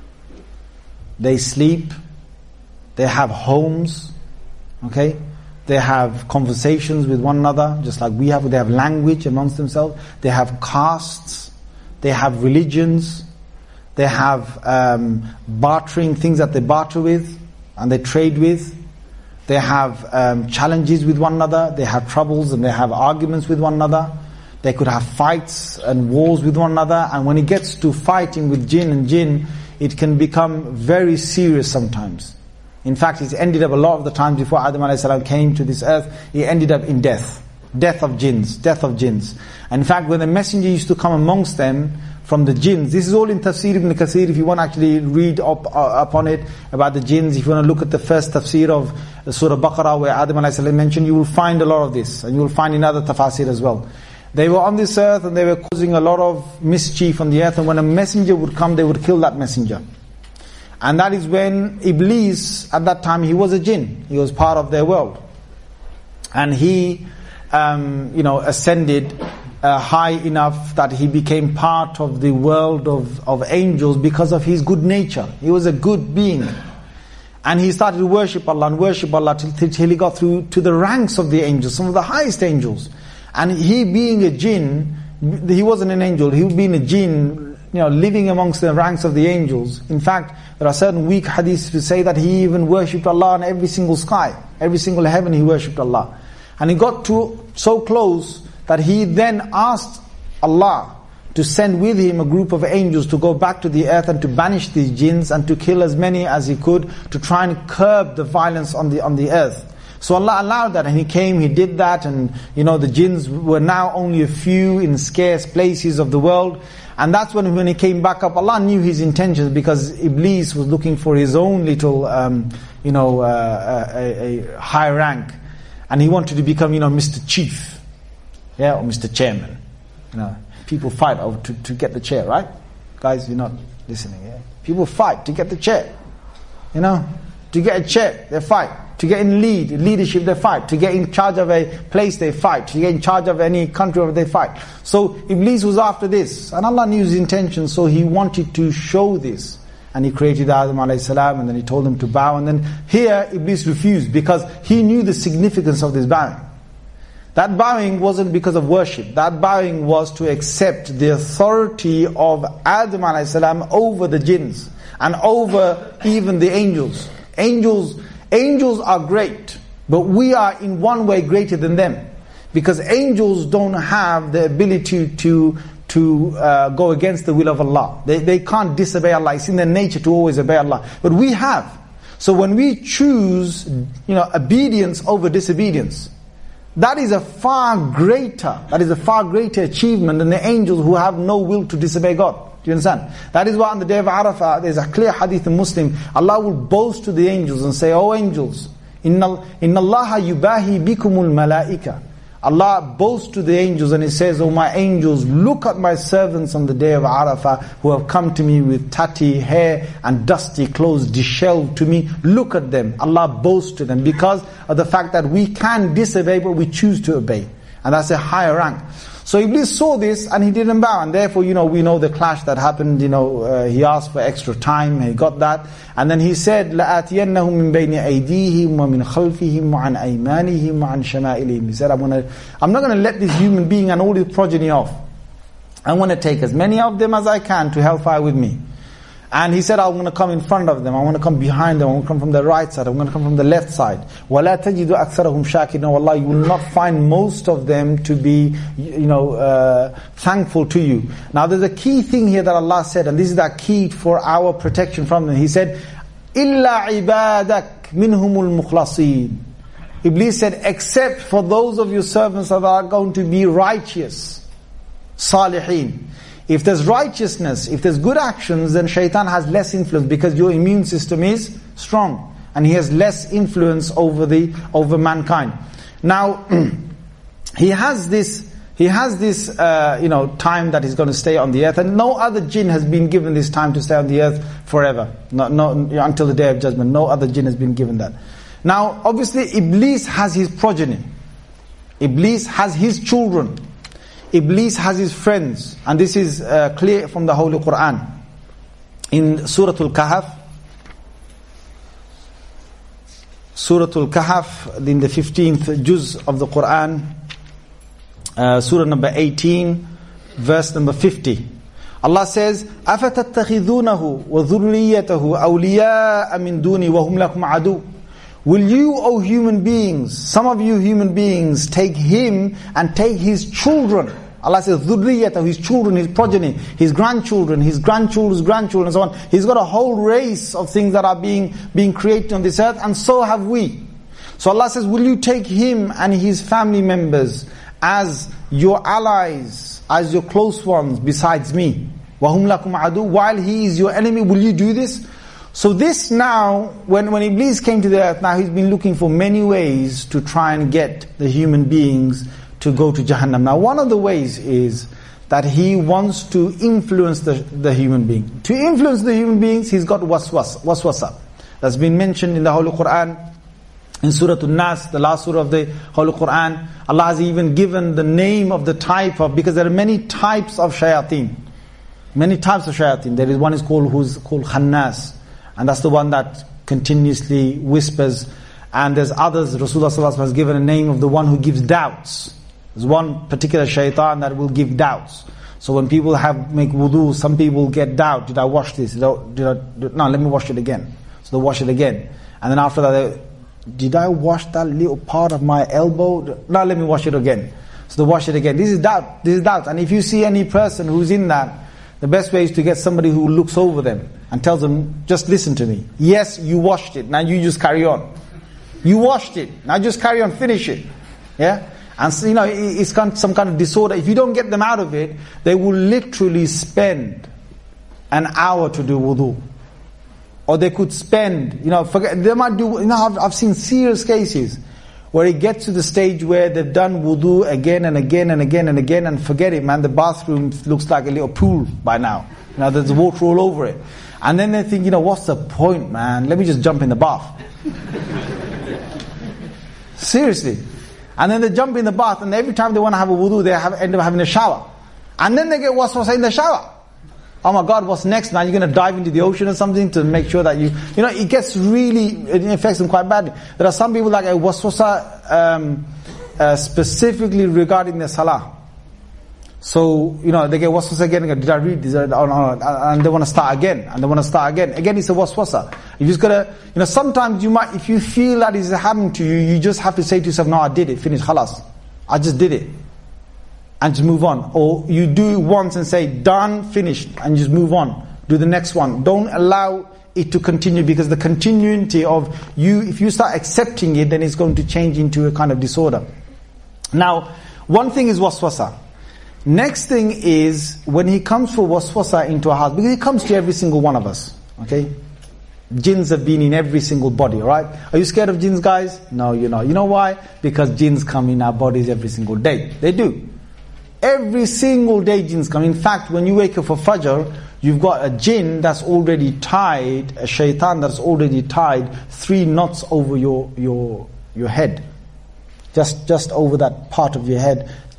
they sleep, they have homes, okay? They have conversations with one another, just like we have. They have language amongst themselves. They have castes. They have religions. They have um, bartering, things that they barter with and they trade with. They have um, challenges with one another. They have troubles and they have arguments with one another. They could have fights and wars with one another. And when it gets to fighting with jinn and jinn, it can become very serious sometimes. In fact, it's ended up a lot of the times before Adam alayhi salam came to this earth, he ended up in death. Death of jinns, death of jinns. And in fact, when the messenger used to come amongst them from the jinns, this is all in Tafsir ibn Kathir, if you want to actually read up uh, upon it, about the jinns, if you want to look at the first tafsir of Surah Baqarah, where Adam alayhi salam mentioned, you will find a lot of this, and you will find in other tafasir as well. They were on this earth and they were causing a lot of mischief on the earth, and when a messenger would come, they would kill that messenger. And that is when Iblis, at that time, he was a jinn. He was part of their world. And he, um, you know, ascended uh, high enough that he became part of the world of, of angels because of his good nature. He was a good being. And he started to worship Allah and worship Allah till, till he got through to the ranks of the angels, some of the highest angels. And he being a jinn, he wasn't an angel, he being a jinn, you know, living amongst the ranks of the angels. In fact, there are certain weak hadiths to say that he even worshipped Allah on every single sky, every single heaven he worshipped Allah. And he got to so close that he then asked Allah to send with him a group of angels to go back to the earth and to banish these jinns and to kill as many as he could, to try and curb the violence on the on the earth. So Allah allowed that, and he came, he did that, and you know, the jinns were now only a few in scarce places of the world. And that's when, when he came back up, Allah knew his intentions, because Iblis was looking for his own little, um, you know, uh, a, a high rank. And he wanted to become, you know, Mister Chief. Yeah, or Mister Chairman. You know, people fight over to, to get the chair, right? Guys, you're not listening, yeah? People fight to get the chair. You know, to get a chair, they fight. To get in lead, leadership, they fight. To get in charge of a place, they fight. To get in charge of any country, they fight. So Iblis was after this, and Allah knew his intention, so he wanted to show this. And he created Adam alayhi salam, and then he told him to bow. And then here, Iblis refused, because he knew the significance of this bowing. That bowing wasn't because of worship. That bowing was to accept the authority of Adam alayhi salam over the jinns, and over even the angels. Angels... Angels are great, but we are in one way greater than them. Because angels don't have the ability to to uh, go against the will of Allah. They, they can't disobey Allah. It's in their nature to always obey Allah. But we have. So when we choose, you know, obedience over disobedience, that is a far greater, that is a far greater achievement than the angels who have no will to disobey God. Do you understand? That is why on the day of Arafah, there's a clear hadith in Muslim, Allah will boast to the angels and say, "Oh angels, inna Allaha yubahi bikumul malaika." Allah boasts to the angels and He says, "Oh my angels, look at my servants on the day of Arafah who have come to me with tatty hair and dusty clothes, disheveled to me. Look at them." Allah boasts to them because of the fact that we can disobey but we choose to obey. And that's a higher rank. So So Iblis saw this and he didn't bow, and therefore, you know, we know the clash that happened. You know, uh, he asked for extra time, he got that, and then he said, لَآتِيَنَّهُمْ مِنْ بَيْنِ أَيْدِيهِمْ وَمِنْ خَلْفِهِمْ وَعَنْ أَيْمَانِهِمْ وَعَنْ شَمَائِلِهِمْ. He said, I'm gonna, I'm not going to let this human being and all his progeny off. I'm going to take as many of them as I can to hellfire with me. And he said, I'm going to come in front of them, I'm going to come behind them, I'm going to come from the right side, I'm going to come from the left side. وَلَا تَجِدُ أَكْثَرَهُمْ شَاكِرِينَ. Wallah, you will not find most of them to be, you know, uh, thankful to you. Now there's a key thing here that Allah said, and this is that key for our protection from them. He said, إِلَّا عِبَادَكْ مِنْهُمُ الْمُخْلَصِينَ. Iblis said, except for those of your servants that are going to be righteous, salihin. If there's righteousness, if there's good actions, then shaitan has less influence because your immune system is strong and he has less influence over the over mankind. Now, he has this he has this uh, you know time that he's going to stay on the earth, and no other jinn has been given this time to stay on the earth forever. Not, not until the day of judgment. No other jinn has been given that. Now, obviously, Iblis has his progeny. Iblis has his children. Iblis has his friends, and this is uh, clear from the Holy Quran. In Surah Al-Kahf, Surah Al-Kahf, in the fifteenth juz of the Quran, uh, Surah number eighteen, verse number fifty. Allah says, أَفَتَتَّخِذُونَهُ وَذُرِّيَّتَهُ أَوْلِيَاءَ مِن دُونِي وَهُمْ لَكُمْ عَدُوٌّ. Will you, O human beings, some of you human beings, take him and take his children? Allah says, ذُرِّيَّتَهُ, his children, his progeny, his grandchildren, his grandchildren's grandchildren, and so on. He's got a whole race of things that are being, being created on this earth, and so have we. So Allah says, will you take him and his family members as your allies, as your close ones besides me? وَهُمْ لَكُمْ عَدُوٌّ. While he is your enemy, will you do this? So this now, when, when Iblis came to the earth, now he's been looking for many ways to try and get the human beings to go to Jahannam. Now one of the ways is that he wants to influence the, the human being. To influence the human beings, he's got waswas, waswasa. That's been mentioned in the Holy Quran, in Surah An-Nas, the last surah of the Holy Quran. Allah has even given the name of the type of, because there are many types of shayateen. Many types of shayateen. There is one is called, who's called Khannas. And that's the one that continuously whispers. And there's others, Rasulullah sallallahu alaihi wasallam has given a name of the one who gives doubts. There's one particular shaitan that will give doubts. So when people have make wudu, some people get doubt. Did I wash this? Did I, did I, did, no, let me wash it again. So they wash it again. And then after that, they, did I wash that little part of my elbow? No, let me wash it again. So they wash it again. This is doubt. This is doubt. And if you see any person who's in that, the best way is to get somebody who looks over them and tells them, just listen to me. Yes, you washed it. Now you just carry on. You washed it. Now just carry on. Finish it. Yeah? And so, you know, it's some kind of disorder. If you don't get them out of it, they will literally spend an hour to do wudu. Or they could spend, you know, forget, they might do, you know, I've, I've seen serious cases where it gets to the stage where they've done wudu again and again and again and again, and forget it, man, the bathroom looks like a little pool by now. You know, there's water all over it. And then they think, you know, what's the point, man? Let me just jump in the bath. Seriously. And then they jump in the bath, and every time they want to have a wudu, they have, end up having a shower. And then they get waswasa in the shower. Oh my God, what's next? Now you're going to dive into the ocean or something to make sure that you... You know, it gets really... It affects them quite badly. There are some people like a waswasa um, uh, specifically regarding their salah. So, you know, they get waswasa again and go, did I read this? Oh, no, no. And they want to start again. And they want to start again. Again, it's a waswasa. You just got to... You know, sometimes you might... If you feel that it's happening to you, you just have to say to yourself, no, I did it. Finish. Khalas. I just did it. And just move on. Or you do it once and say, done, finished. And just move on. Do the next one. Don't allow it to continue, because the continuity of you, if you start accepting it, then it's going to change into a kind of disorder. Now, one thing is waswasa. Next thing is, when he comes for waswasa into a house, because he comes to every single one of us, okay? Jinns have been in every single body, right? Are you scared of jinns, guys? No, you're not. You know why? Because jinns come in our bodies every single day. They do. Every single day jinns come. In fact, when you wake up for Fajr, you've got a jinn that's already tied, a shaitan that's already tied three knots over your your your head. Just just over that part of your head,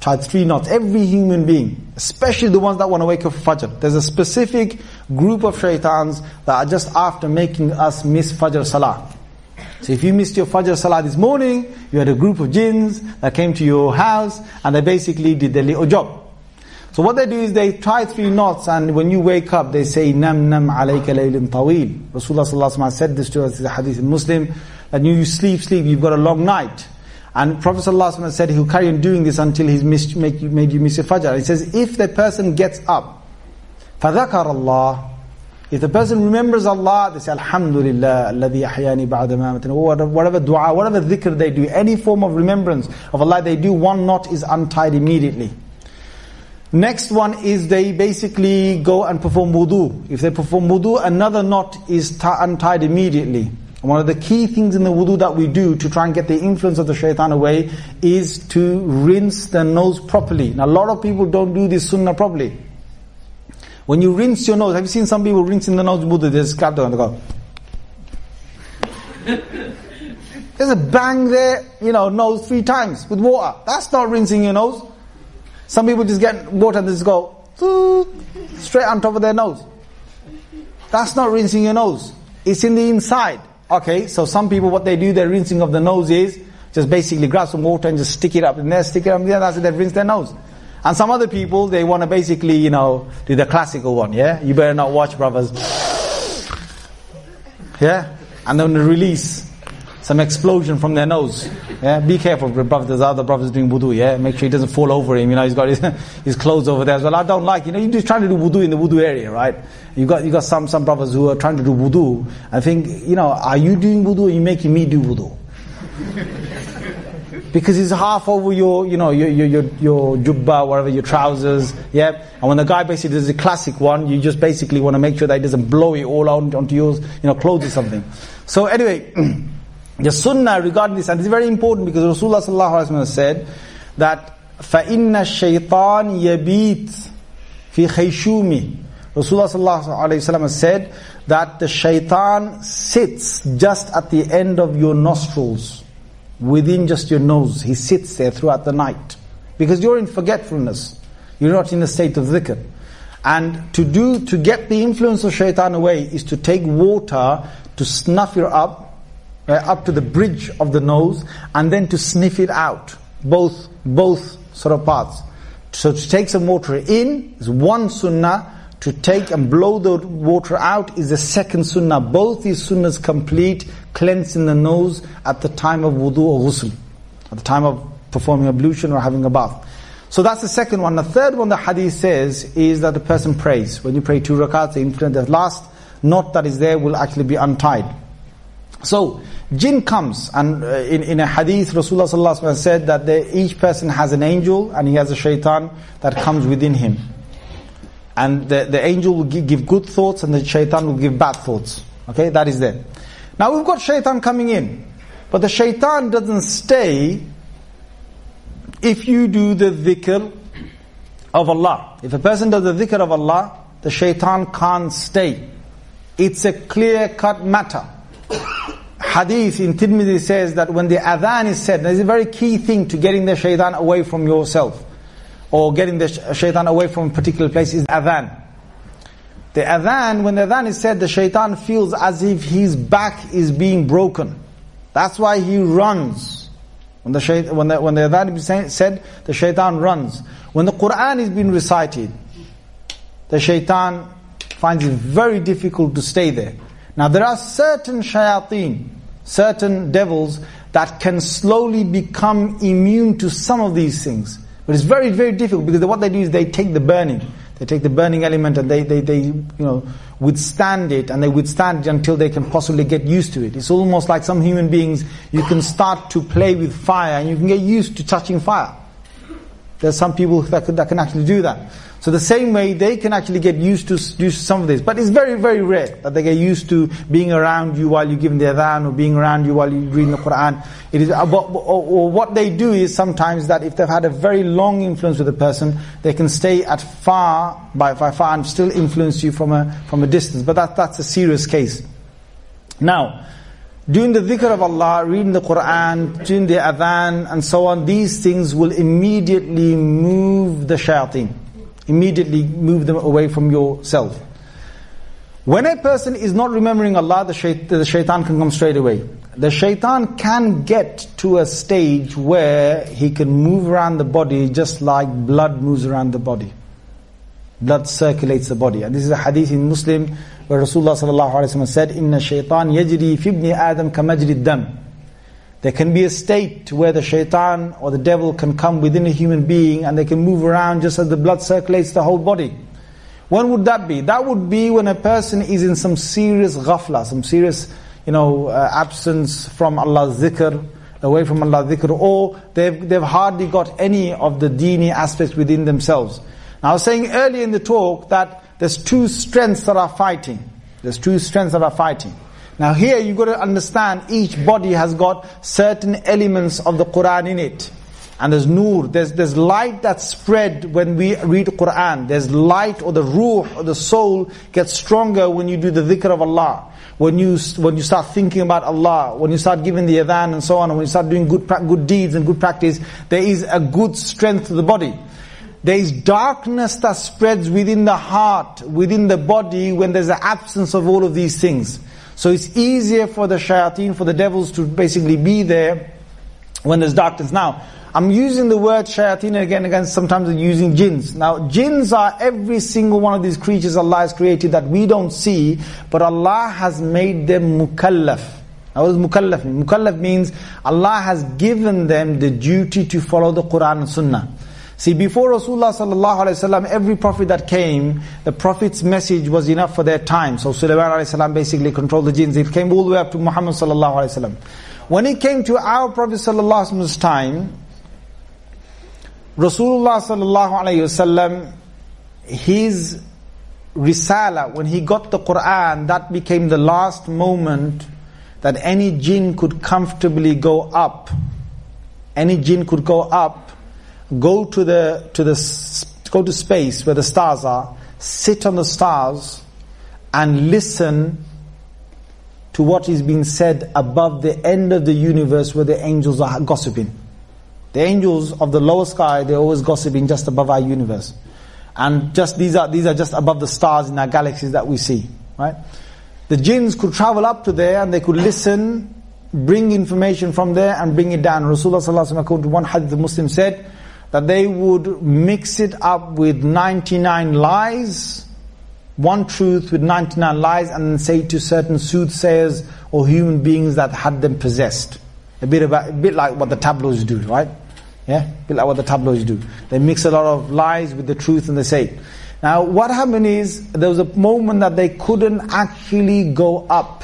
Tied three knots. Every human being, especially the ones that want to wake up for Fajr. There's a specific group of shaitans that are just after making us miss Fajr Salah. So if you missed your Fajr Salah this morning, you had a group of jinns that came to your house and they basically did their little job. So what they do is they tie three knots, and when you wake up they say, Nam nam alayka laylin tawil. Rasulullah sallallahu alaihi wasallam said this to us, the hadith in Muslim, that you, you sleep, sleep, you've got a long night. And Prophet sallallahu alaihi wasallam said he'll carry on doing this until he's missed, make you, made you miss your Fajr. He says, if the person gets up, فَذَكَرَ اللَّهِ, if the person remembers Allah, they say, Alhamdulillah, alladhi ahyani ba'da mamatin. Whatever dua, whatever dhikr they do, any form of remembrance of Allah they do, one knot is untied immediately. Next one is they basically go and perform wudu. If they perform wudu, another knot is t- untied immediately. And one of the key things in the wudu that we do to try and get the influence of the shaitan away is to rinse the nose properly. Now a lot of people don't do this sunnah properly. When you rinse your nose, have you seen some people rinsing the nose with wudu? They just clap down and go. There's a bang there, you know, nose three times with water. That's not rinsing your nose. Some people just get water and just go straight on top of their nose. That's not rinsing your nose. It's in the inside. Okay, so some people, what they do, their rinsing of the nose is just basically grab some water and just stick it up in there, stick it up in there, that's it, they rinse their nose. And some other people, they want to basically, you know, do the classical one, yeah? You better not watch, brothers. Yeah? And then release some explosion from their nose. Yeah, be careful, brothers. There's other brothers doing wudu. Yeah, make sure he doesn't fall over him. You know, he's got his, his clothes over there as well. I don't like. You know, you're just trying to do wudu in the wudu area, right? You got you got some some brothers who are trying to do wudu. I think, you know, are you doing wudu or are you making me do wudu? Because it's half over your, you know, your your your, your jubba, whatever, your trousers. Yeah, and when the guy basically does the classic one, you just basically want to make sure that he doesn't blow it all out onto yours, you know, clothes or something. So anyway. The sunnah regarding this, and it's very important because Rasulullah sallallahu alaihi wasallam said that فَإِنَّ الشَّيْطَانِ يَبِيتْ فِي خَيْشُومِ. Rasulullah sallallahu alaihi wasallam said that the shaitan sits just at the end of your nostrils, within just your nose. He sits there throughout the night because you're in forgetfulness. You're not in a state of dhikr. And to do to get the influence of shaitan away is to take water to snuff your up. Uh, up to the bridge of the nose, and then to sniff it out, both both sort of parts. So to take some water in is one sunnah, to take and blow the water out is the second sunnah. Both these sunnahs complete cleansing the nose at the time of wudu or ghusl, at the time of performing ablution or having a bath. So that's the second one. The third one the hadith says is that the person prays. When you pray two rakats, the influence, the last knot that is there will actually be untied. So, jinn comes, and uh, in, in a hadith, Rasulullah sallallahu alaihi wasallam said that there, each person has an angel, and he has a shaitan that comes within him. And the, the angel will give, give good thoughts, and the shaitan will give bad thoughts. Okay, that is there. Now we've got shaitan coming in, but the shaitan doesn't stay if you do the dhikr of Allah. If a person does the dhikr of Allah, the shaitan can't stay. It's a clear-cut matter. Hadith in Tirmidhi says that when the adhan is said, there's a very key thing to getting the shaitan away from yourself, or getting the shaitan away from a particular place, is adhan. The adhan, when the adhan is said, the shaitan feels as if his back is being broken. That's why he runs. When the shaitan, when the, when the adhan is said, the shaitan runs. When the Quran is being recited, the shaitan finds it very difficult to stay there. Now there are certain shayateen, certain devils that can slowly become immune to some of these things. But it's very, very difficult because what they do is they take the burning. They take the burning element and they, they, they you know, withstand it, and they withstand it until they can possibly get used to it. It's almost like some human beings, you can start to play with fire and you can get used to touching fire. There's some people that can, that can actually do that. So the same way, they can actually get used to, used to some of this. But it's very, very rare that they get used to being around you while you're giving the adhan, or being around you while you're reading the Quran. It is, or, or what they do is sometimes that if they've had a very long influence with a person, they can stay at far, by, by far, and still influence you from a, from a distance. But that, that's a serious case. Now, doing the dhikr of Allah, reading the Quran, doing the adhan and so on, these things will immediately move the shayateen. Immediately move them away from yourself. When a person is not remembering Allah, the, shait- the shaitan can come straight away. The shaitan can get to a stage where he can move around the body just like blood moves around the body. Blood circulates the body. And this is a hadith in Muslim where Rasulullah sallallahu alaihi wasallam said, "Inna shaitan yajri fi ibni Adam kamajri dam." There can be a state where the shaitan or the devil can come within a human being and they can move around just as the blood circulates the whole body. When would that be? That would be when a person is in some serious ghafla, some serious, you know, uh, absence from Allah's dhikr, away from Allah's dhikr, or they've, they've hardly got any of the deeni aspects within themselves. Now I was saying earlier in the talk that there's two strengths that are fighting. There's two strengths that are fighting. Now here you've got to understand each body has got certain elements of the Quran in it. And there's nur, there's, there's light that's spread when we read Quran. There's light, or the ruh, or the soul gets stronger when you do the dhikr of Allah. When you when you start thinking about Allah, when you start giving the adhan and so on, and when you start doing good good deeds and good practice, there is a good strength to the body. There is darkness that spreads within the heart, within the body, when there's an absence of all of these things. So it's easier for the shayateen, for the devils to basically be there when there's darkness. Now, I'm using the word shayateen again and again, sometimes I'm using jinns. Now, jinns are every single one of these creatures Allah has created that we don't see, but Allah has made them mukallaf. Now, what does mukallaf mean? Mukallaf means Allah has given them the duty to follow the Quran and Sunnah. See, before Rasulullah sallallahu alaihi wasallam, every prophet that came, the prophet's message was enough for their time. So Sulaiman alayhi salam basically controlled the jinns. It came all the way up to Muhammad sallallahu alaihi wasallam. When it came to our Prophet sallallahu alaihi wasallam's time, Rasulullah sallallahu alaihi wasallam, his risala, when he got the Quran, that became the last moment that any jinn could comfortably go up. Any jinn could go up, go to the to the go to space where the stars are, sit on the stars, and listen to what is being said above the end of the universe where the angels are gossiping. The angels of the lower sky, they're always gossiping just above our universe. And just these are these are just above the stars in our galaxies that we see. Right? The jinns could travel up to there and they could listen, bring information from there and bring it down. Rasulullah sallallahu alaihi wasallam, according to one hadith, the Muslim said that they would mix it up with ninety-nine lies, one truth with ninety-nine lies, and then say to certain soothsayers or human beings that had them possessed. A bit about, a bit like what the tabloids do, right? Yeah, a bit like what the tabloids do. They mix a lot of lies with the truth and they say it. Now, what happened is, there was a moment that they couldn't actually go up.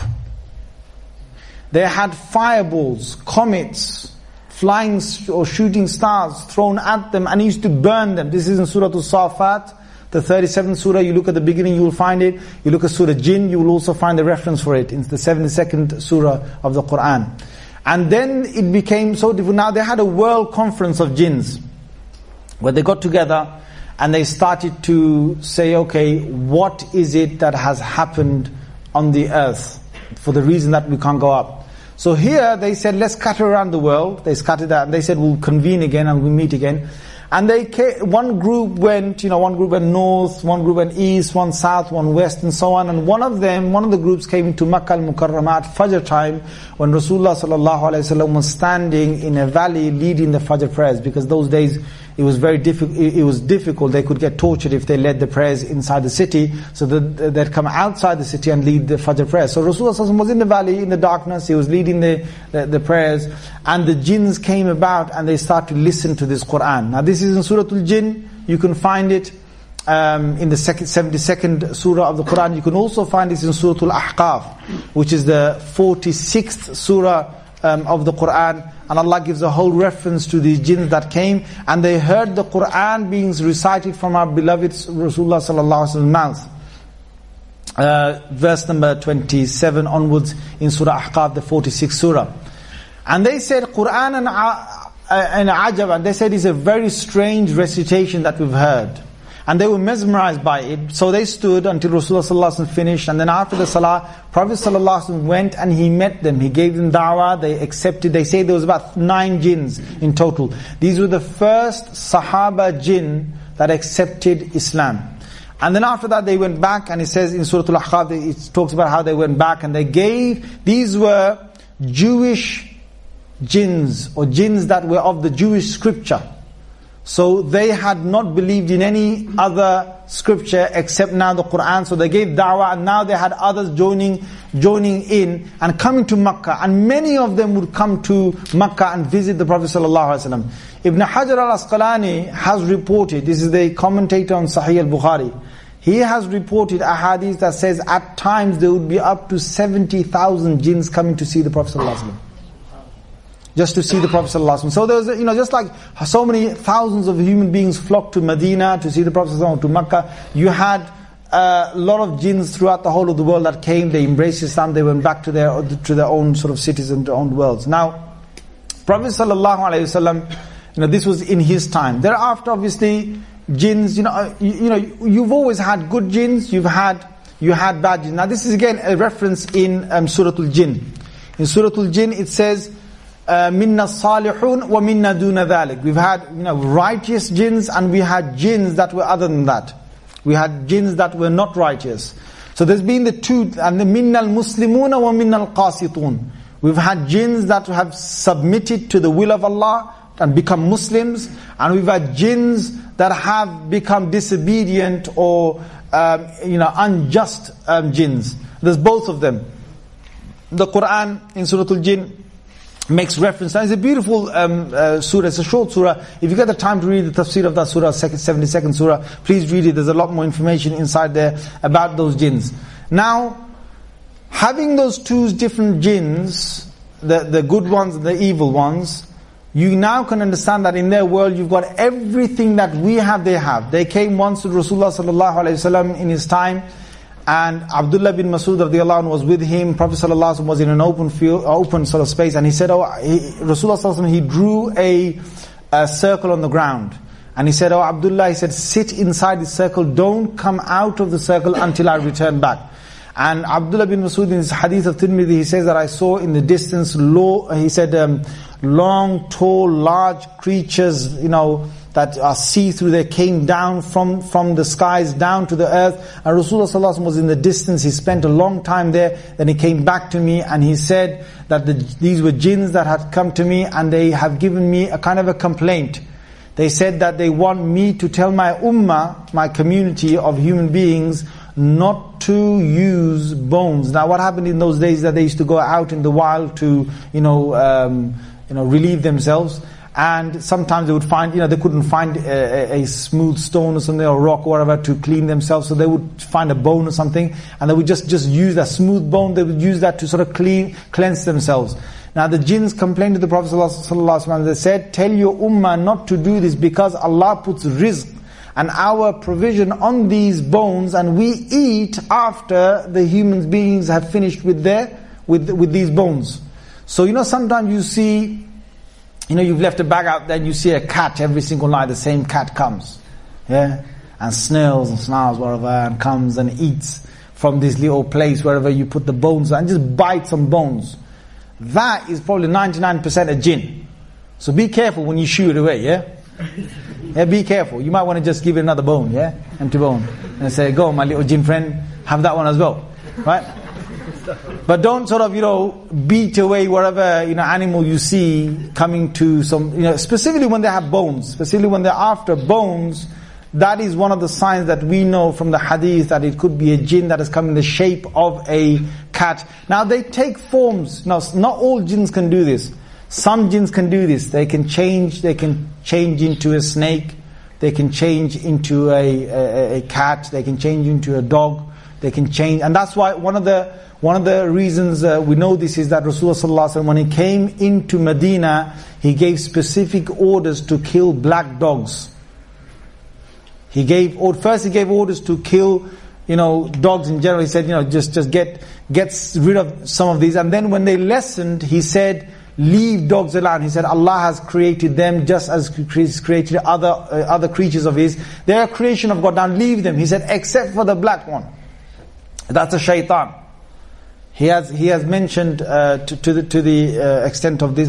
They had fireballs, comets, flying or shooting stars thrown at them, and he used to burn them. This is in Surah Al-Safat, the thirty-seventh surah. You look at the beginning, you will find it. You look at Surah Jinn, you will also find the reference for it. It's the seventy-second surah of the Quran. And then it became so difficult. Now they had a world conference of jinns, where they got together and they started to say, okay, what is it that has happened on the earth for the reason that we can't go up? So here they said, let's scatter around the world. They scattered out and they said, we'll convene again and we'll meet again. And they came, one group went, you know, one group went north, one group went east, one south, one west, and so on. And one of them, one of the groups came into Makkah al-Mukarramah at Fajr time, when Rasulullah sallallahu alaihi wasallam was standing in a valley leading the Fajr prayers, because those days it was very difficult. It was difficult. They could get tortured if they led the prayers inside the city. So that they'd come outside the city and lead the Fajr prayers. So Rasulullah sallallahu alaihi wasallam was in the valley, in the darkness. He was leading the, the, the prayers, and the jinns came about and they started to listen to this Quran. Now this is in Surah Al-Jinn. You can find it um, in the second, seventy-second surah of the Quran. You can also find this in Surah Al-Ahqaf, which is the forty-sixth surah um, of the Quran. And Allah gives a whole reference to these jinns that came, and they heard the Quran being recited from our beloved Rasulullah sallallahu alaihi wasallam's mouth. Uh, verse number twenty-seven onwards in Surah Ahqaf, the forty-sixth surah. And they said, Quran and, uh, and Ajab, and they said it's a very strange recitation that we've heard. And they were mesmerized by it. So they stood until Rasulullah sallallahu alaihi wasallam finished. And then after the salah, Prophet sallallahu alaihi wasallam went and he met them. He gave them da'wah. They accepted. They say there was about nine jinns in total. These were the first Sahaba jinn that accepted Islam. And then after that they went back, and it says in Surah Al-Ahqaf, it talks about how they went back and they gave, these were Jewish jinns, or jinns that were of the Jewish scripture. So they had not believed in any other scripture except now the Qur'an. So they gave da'wah, and now they had others joining joining in and coming to Makkah. And many of them would come to Makkah and visit the Prophet ﷺ. Ibn Hajar al-Asqalani has reported, this is the commentator on Sahih al-Bukhari, he has reported a hadith that says at times there would be up to seventy thousand jinns coming to see the Prophet ﷺ. Just to see the Prophet ﷺ. So there was, you know, just like so many thousands of human beings flocked to Medina to see the Prophet ﷺ, to Makkah, you had a lot of jinns throughout the whole of the world that came, they embraced Islam, they went back to their to their own sort of cities and their own worlds. Now, Prophet ﷺ, you know, this was in his time. Thereafter, obviously, jinns, you know, you, you know, you've always had good jinns, you've had you had bad jinns. Now, this is again a reference in um, Surah Al-Jinn. In Surah Al-Jinn, it says, minna salihun wa minna duna dhalik. We've had, you know, righteous jinns, and we had jinns that were other than that. We had jinns that were not righteous. So there's been the two, and the minnal muslimuna wa minnal qasitun. We've had jinns that have submitted to the will of Allah and become Muslims, and we've had jinns that have become disobedient or um, you know, unjust um, jinns. There's both of them. The Quran in Surah Al-Jinn makes reference. Now, it's a beautiful um, uh, surah. It's a short surah. If you get the time to read the tafsir of that surah, seventy-second surah, please read it. There's a lot more information inside there about those jinns. Now, having those two different jinns, the, the good ones and the evil ones, you now can understand that in their world you've got everything that we have, they have. They came once to Rasulullah sallallahu alaihi wasallam in his time, and Abdullah bin Mas'ud radiallahu anhu was with him. Prophet sallallahu alaihi wasallam was in an open field, open sort of space, and he said, "Oh, he, Rasulullah sallallahu alaihi wasallam, he drew a, a circle on the ground, and he said, oh Abdullah, he said, sit inside the circle, don't come out of the circle until I return back." And Abdullah bin Mas'ud in his hadith of Tirmidhi, he says that I saw in the distance, low, he said, um, long, tall, large creatures, you know, that are see-through, they came down from, from the skies down to the earth. And Rasulullah sallallahu alaihi wasallam was in the distance, he spent a long time there, then he came back to me and he said that the, these were jinns that had come to me, and they have given me a kind of a complaint. They said that they want me to tell my ummah, my community of human beings, not to use bones. Now, what happened in those days is that they used to go out in the wild to, you know, um, you know, relieve themselves. And sometimes they would find, you know, they couldn't find a, a, a smooth stone or something, or rock or whatever to clean themselves. So they would find a bone or something, and they would just, just use that smooth bone, they would use that to sort of clean, cleanse themselves. Now the jinns complained to the Prophet ﷺ, they said, tell your ummah not to do this, because Allah puts rizq and our provision on these bones, and we eat after the human beings have finished with their, with, with these bones. So, you know, sometimes you see, you know, you've left a bag out there and you see a cat every single night, the same cat comes, yeah, and snails and snarls wherever, and comes and eats from this little place wherever you put the bones, and just bites on bones. That is probably ninety-nine percent a jinn. So be careful when you shoo it away, yeah? Yeah, be careful. You might want to just give it another bone, yeah? Empty bone. And say, go my little jinn friend, have that one as well, right? But don't sort of, you know, beat away whatever, you know, animal you see coming to some, you know, specifically when they have bones, specifically when they're after bones. That is one of the signs that we know from the hadith that it could be a jinn that has come in the shape of a cat. Now they take forms. Now, not all jinns can do this. Some jinns can do this. They can change, they can change into a snake, they can change into a, a, a cat, they can change into a dog, they can change, and that's why one of the one of the reasons uh, we know this is that Rasulullah sallallahu alaihi wasallam, when he came into Medina, he gave specific orders to kill black dogs. He gave, first he gave orders to kill, you know, dogs in general. He said, you know, just, just get, get rid of some of these. And then when they lessened, he said, leave dogs alone. He said Allah has created them just as He's created other uh, other creatures of His. They are a creation of God. Now leave them. He said, except for the black one. That's a shaitan. He has he has mentioned uh, to, to the to the uh, extent of this.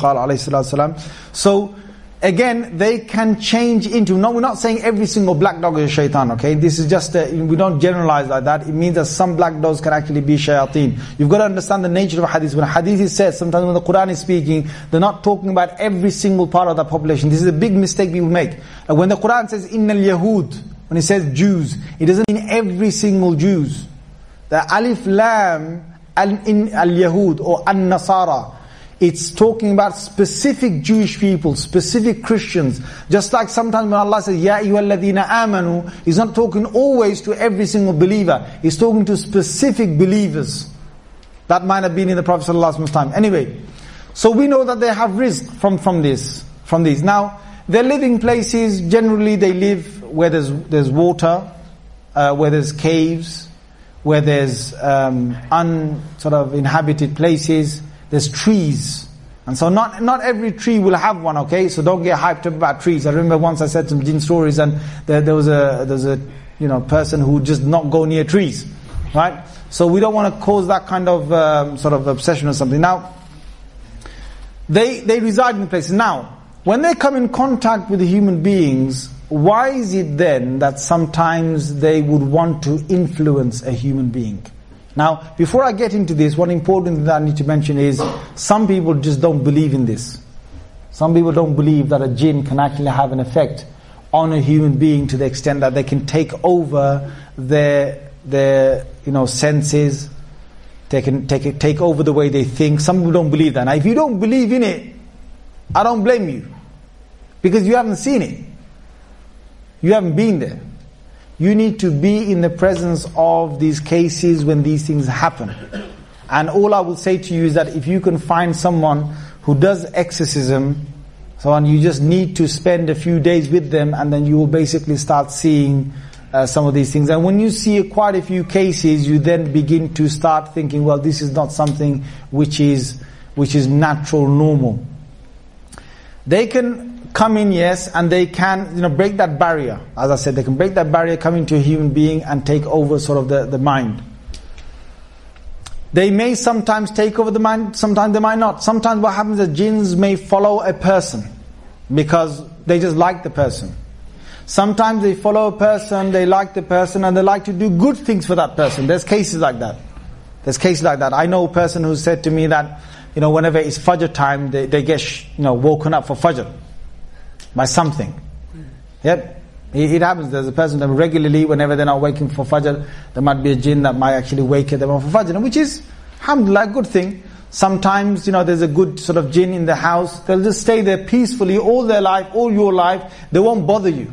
So again, they can change into. No, we're not saying every single black dog is a shaitan. Okay, this is just a, we don't generalize like that. It means that some black dogs can actually be shayateen. You've got to understand the nature of hadith. When a hadith is said, sometimes when the Quran is speaking, they're not talking about every single part of the population. This is a big mistake people make. And when the Quran says innal yahud, when it says Jews, it doesn't mean every single Jews. The alif lam in al-Yahud or an-Nasara, it's talking about specific Jewish people, specific Christians. Just like sometimes when Allah says, Ya ayyuhalladhina amanu, He's not talking always to every single believer. He's talking to specific believers. That might have been in the Prophet ﷺ's time. Anyway, so we know that they have rizq from, from this, from these. Now, their living places, generally they live where there's, there's water, uh, where there's caves, where there's um, un sort of inhabited places, there's trees. And so not not every tree will have one, okay? So don't get hyped up about trees. I remember once I said some jinn stories and there, there was a there's a you know person who just not go near trees. Right? So we don't want to cause that kind of um, sort of obsession or something. Now, they they reside in places. Now, when they come in contact with the human beings, why is it then that sometimes they would want to influence a human being? Now, before I get into this, one important thing that I need to mention is some people just don't believe in this. Some people don't believe that a jinn can actually have an effect on a human being to the extent that they can take over their their you know senses. They can take it, take over the way they think. Some people don't believe that. Now, if you don't believe in it, I don't blame you, because you haven't seen it. You haven't been there. You need to be in the presence of these cases when these things happen. And all I will say to you is that if you can find someone who does exorcism, so on, you just need to spend a few days with them, and then you will basically start seeing uh, some of these things. And when you see quite a few cases, you then begin to start thinking, well, this is not something which is which is natural, normal. They can come in, yes, and they can, you know, break that barrier. As I said, they can break that barrier, come into a human being and take over sort of the, the mind. They may sometimes take over the mind, sometimes they might not. Sometimes what happens is jinns may follow a person because they just like the person. Sometimes they follow a person, they like the person, and they like to do good things for that person. There's cases like that. There's cases like that. I know a person who said to me that, you know, whenever it's Fajr time, they, they get, you know, woken up for Fajr by something. Yep. It, it happens. There's a person that regularly, whenever they're not waking for Fajr, there might be a jinn that might actually wake them up for Fajr, which is, alhamdulillah, a good thing. Sometimes, you know, there's a good sort of jinn in the house. They'll just stay there peacefully all their life, all your life. They won't bother you.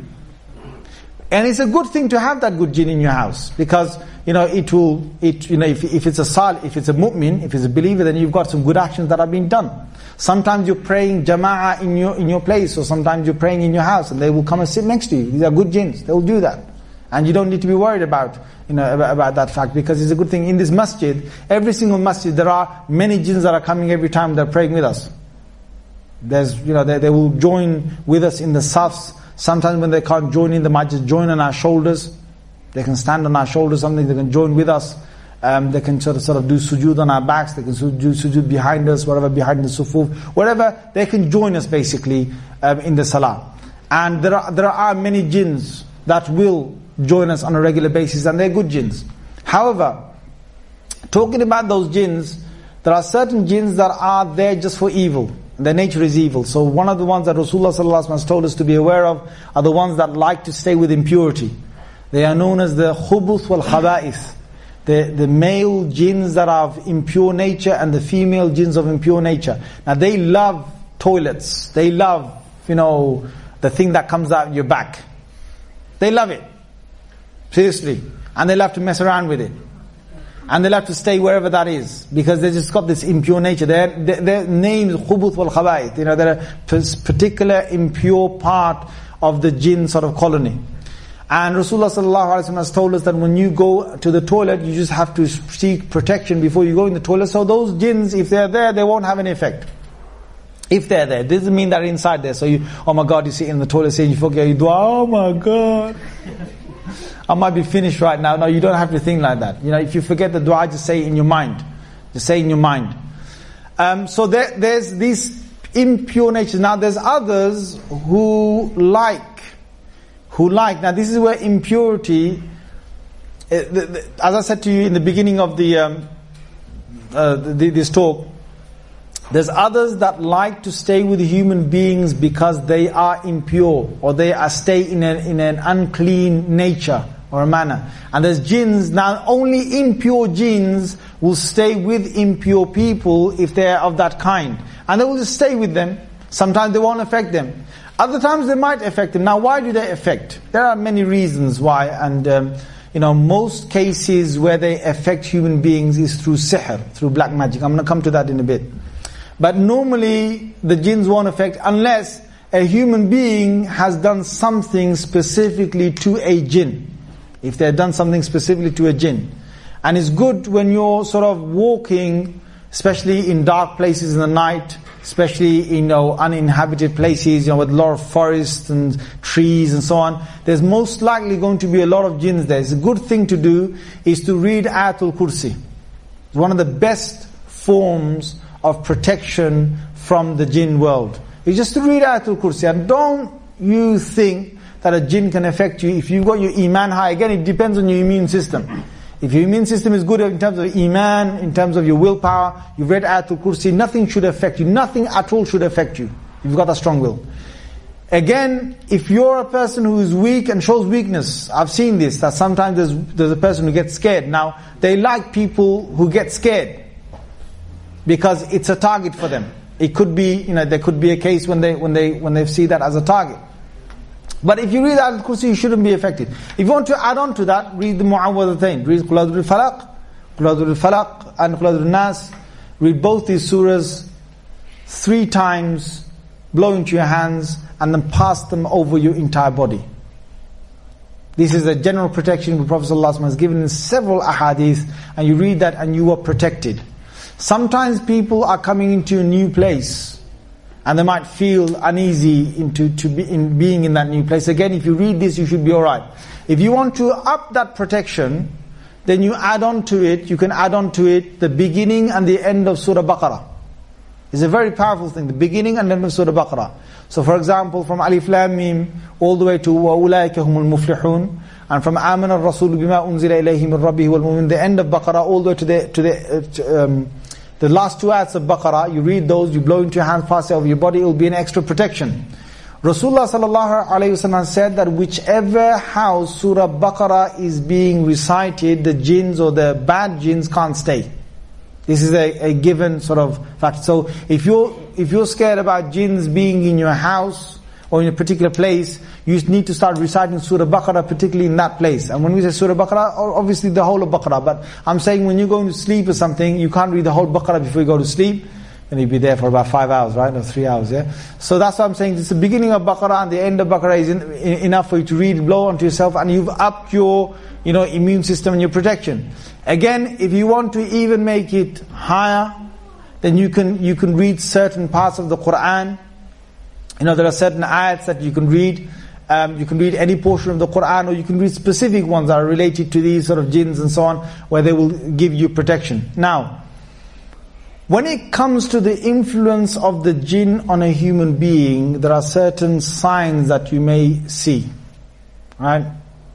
And it's a good thing to have that good jinn in your house, because, you know, it will, it, you know, if, if it's a sal, if it's a mu'min, if it's a believer, then you've got some good actions that have been done. Sometimes you're praying jama'ah in your, in your place, or sometimes you're praying in your house, and they will come and sit next to you. These are good jinns. They will do that. And you don't need to be worried about, you know, about, about that fact, because it's a good thing. In this masjid, every single masjid, there are many jinns that are coming every time they're praying with us. There's, you know, they, they will join with us in the safs. Sometimes when they can't join in, they might just join on our shoulders. They can stand on our shoulders, something, they can join with us. Um, they can sort of sort of do sujood on our backs, they can do sujood behind us, whatever, behind the sufuf, whatever, they can join us basically um, in the salah. And there are there are many jinns that will join us on a regular basis, and they're good jinns. However, talking about those jinns, there are certain jinns that are there just for evil. Their nature is evil. So one of the ones that Rasulullah sallallahu alaihi wasallam has told us to be aware of are the ones that like to stay with impurity. They are known as the khubuth wal khaba'ith. The, the male jinns that are of impure nature and the female jinns of impure nature. Now they love toilets. They love, you know, the thing that comes out your back. They love it. Seriously. And they love to mess around with it. And they'll have to stay wherever that is, because they just got this impure nature. Their, their, their name is khubuth wal khaba'ith. You know, they're a particular impure part of the jinn sort of colony. And Rasulullah sallallahu alaihi wasallam has told us that when you go to the toilet, you just have to seek protection before you go in the toilet. So those jinns, if they're there, they won't have any effect. If they're there, it doesn't mean they're inside there. So you, oh my God, you sit in the toilet saying you forget your dua, oh my God, I might be finished right now. No, you don't have to think like that. You know, if you forget the dua, just say it in your mind. Just say it in your mind. Um, so there, there's these impure natures. Now there's others who like, who like. Now this is where impurity, uh, the, the, as I said to you in the beginning of the, um, uh, the this talk, there's others that like to stay with human beings because they are impure, or they are stay in an, in an unclean nature or a manner. And there's jinns, now only impure jinns will stay with impure people if they are of that kind. And they will just stay with them. Sometimes they won't affect them. Other times they might affect them. Now why do they affect? There are many reasons why, and um, you know, most cases where they affect human beings is through sihr, through black magic. I'm going to come to that in a bit. But normally the jinns won't affect unless a human being has done something specifically to a jinn. If they've done something specifically to a jinn. And it's good when you're sort of walking, especially in dark places in the night, especially in, you know, uninhabited places, you know, with a lot of forests and trees and so on. There's most likely going to be a lot of jinns there. It's a good thing to do is to read Ayatul Kursi. It's one of the best forms of protection from the jinn world. It's just to read Ayatul Kursi. And don't you think that a jinn can affect you if you've got your iman high. Again, it depends on your immune system. If your immune system is good in terms of iman, in terms of your willpower, you've read Ayatul Kursi, nothing should affect you. Nothing at all should affect you. You've got a strong will. Again, if you're a person who is weak and shows weakness, I've seen this, that sometimes there's, there's a person who gets scared. Now, they like people who get scared, because it's a target for them. It could be, you know, there could be a case when they when they when they see that as a target. But if you read Ayatul Kursi, you shouldn't be affected. If you want to add on to that, read the Mu'awwadhatayn. Read Qul A'udhu Bil-Falaq, Qul A'udhu Bil-Falaq, and Qul A'udhu Bil-Nas. Read both these surahs three times, blow into your hands, and then pass them over your entire body. This is a general protection the Prophet ﷺ has given in several ahadith, and you read that and you are protected. Sometimes people are coming into a new place and they might feel uneasy into to be in being in that new place. Again, if you read this, you should be alright. If you want to up that protection, then you add on to it, you can add on to it the beginning and the end of Surah Baqarah. It's a very powerful thing, the beginning and end of Surah Baqarah. So for example, from Alif Lam Mim all the way to وَأُولَٰئِكَ هُمُ الْمُفْلِحُونَ, and from آمَنَ الرَّسُولُ بِمَا أُنزِلَ إِلَيْهِ مِنْ رَبِّهِ وَالْمُؤْمِنُونَ, the end of Baqarah, all the way to the to the uh, to, um, the last two ayats of Baqarah. You read those, you blow into your hands, pass it over your body, it will be an extra protection. Rasulullah sallallahu alaihi wasallam said that whichever house Surah Baqarah is being recited, the jinns or the bad jinns can't stay. This is a, a given sort of fact. So if you're if you're scared about jinns being in your house or in a particular place, you need to start reciting Surah Baqarah, particularly in that place. And when we say Surah Baqarah, obviously the whole of Baqarah. But I'm saying when you're going to sleep or something, you can't read the whole Baqarah before you go to sleep. And you'll be there for about five hours, right? Or three hours, yeah? So that's what I'm saying. It's the beginning of Baqarah and the end of Baqarah is in, in, enough for you to read, blow onto yourself, and you've upped your, you know, immune system and your protection. Again, if you want to even make it higher, then you can you can read certain parts of the Qur'an. You know, there are certain ayats that you can read. Um, you can read any portion of the Qur'an, or you can read specific ones that are related to these sort of jinns and so on, where they will give you protection. Now, when it comes to the influence of the jinn on a human being, there are certain signs that you may see, right?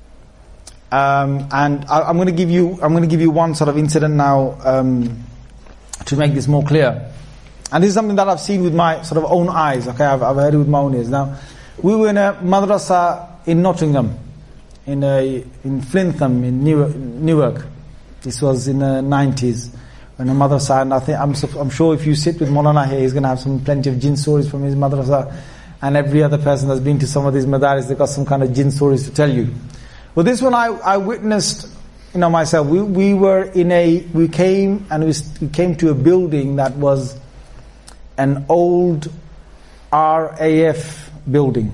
Um, and I, I'm going to give you, I'm going to give you one sort of incident now um, to make this more clear. And this is something that I've seen with my sort of own eyes. Okay, I've, I've heard it with my own ears. Now, we were in a madrasa in Nottingham, in a in Flintham in Newark. Newark. This was in the nineties. In a madrasa, and I think I'm, I'm sure if you sit with Maulana here, he's going to have some plenty of jinn stories from his madrasa, and every other person that's been to some of these madaris, they've got some kind of jinn stories to tell you. Well, this one I, I witnessed, you know, myself. We we were in a we came and we, we came to a building that was an old R A F building,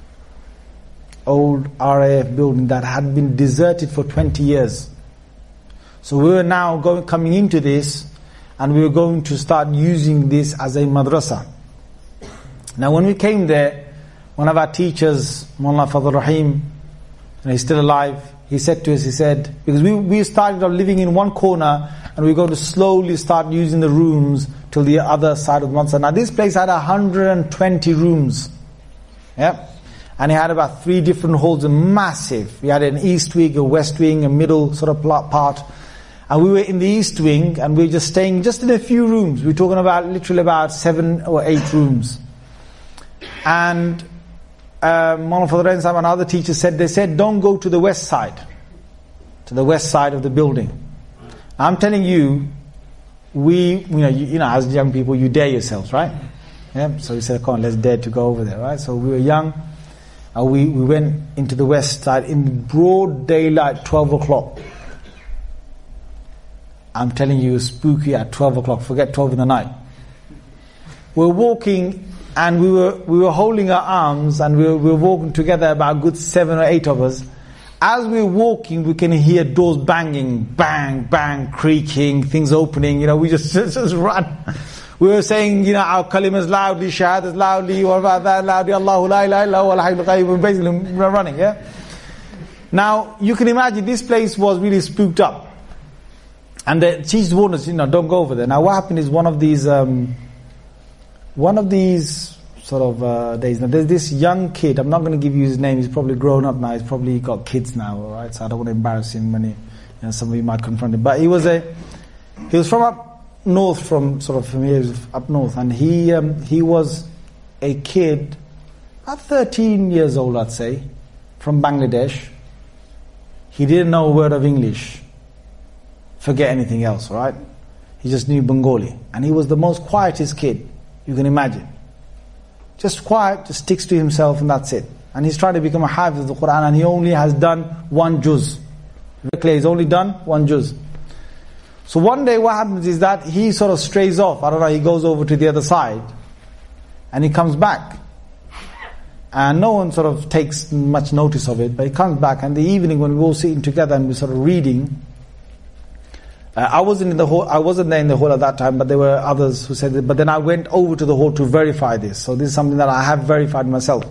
old R A F building that had been deserted for twenty years. So we were now going, coming into this, and we were going to start using this as a madrasa. Now when we came there, one of our teachers, Mullah Fadl Rahim, and he's still alive, he said to us, he said, because we, we started off living in one corner, and we're going to slowly start using the rooms till the other side of the madrasa. Now this place had one hundred twenty rooms. Yeah? And it had about three different halls, massive. We had an east wing, a west wing, a middle sort of part. And we were in the east wing, and we were just staying just in a few rooms. We were talking about literally about seven or eight rooms. And um, Mullah Fadl Rahim and other teachers said, they said, don't go to the west side, to the west side of the building. I'm telling you, we, you know, you, you know, as young people, you dare yourselves, right? Yeah. So we said, come on, let's dare to go over there, right? So we were young, and we, we went into the west side in broad daylight, twelve o'clock. I'm telling you, spooky at twelve o'clock. Forget twelve in the night. We're walking, and we were we were holding our arms, and we were, we were walking together, about a good seven or eight of us. As we were walking, we can hear doors banging, bang, bang, creaking, things opening. You know, we just just, just run. We were saying, you know, our kalimas loudly, shahadas loudly, what about that loudly, Allahu la ilaha illa huwa al-hayyul qayyum, basically we're running, yeah? Now, you can imagine this place was really spooked up. And the teachers warned us, you know, don't go over there. Now what happened is one of these, um, one of these sort of uh, days, now there's this young kid, I'm not going to give you his name, he's probably grown up now, he's probably got kids now, alright, so I don't want to embarrass him when he, you know, some of you might confront him. But he was a, he was from up north, from sort of from here, up north, and he um, he was a kid, about thirteen years old, I'd say, from Bangladesh. He didn't know a word of English. Forget anything else, right? He just knew Bengali. And he was the most quietest kid you can imagine. Just quiet, just sticks to himself, and that's it. And he's trying to become a hafiz of the Quran, and he only has done one juz. Very clear, he's only done one juz. So one day what happens is that he sort of strays off. I don't know, he goes over to the other side, and he comes back. And no one sort of takes much notice of it, but he comes back, and the evening when we're all sitting together and we're sort of reading, Uh, I wasn't in the hall. I wasn't there in the hall at that time, but there were others who said it. But then I went over to the hall to verify this. So this is something that I have verified myself.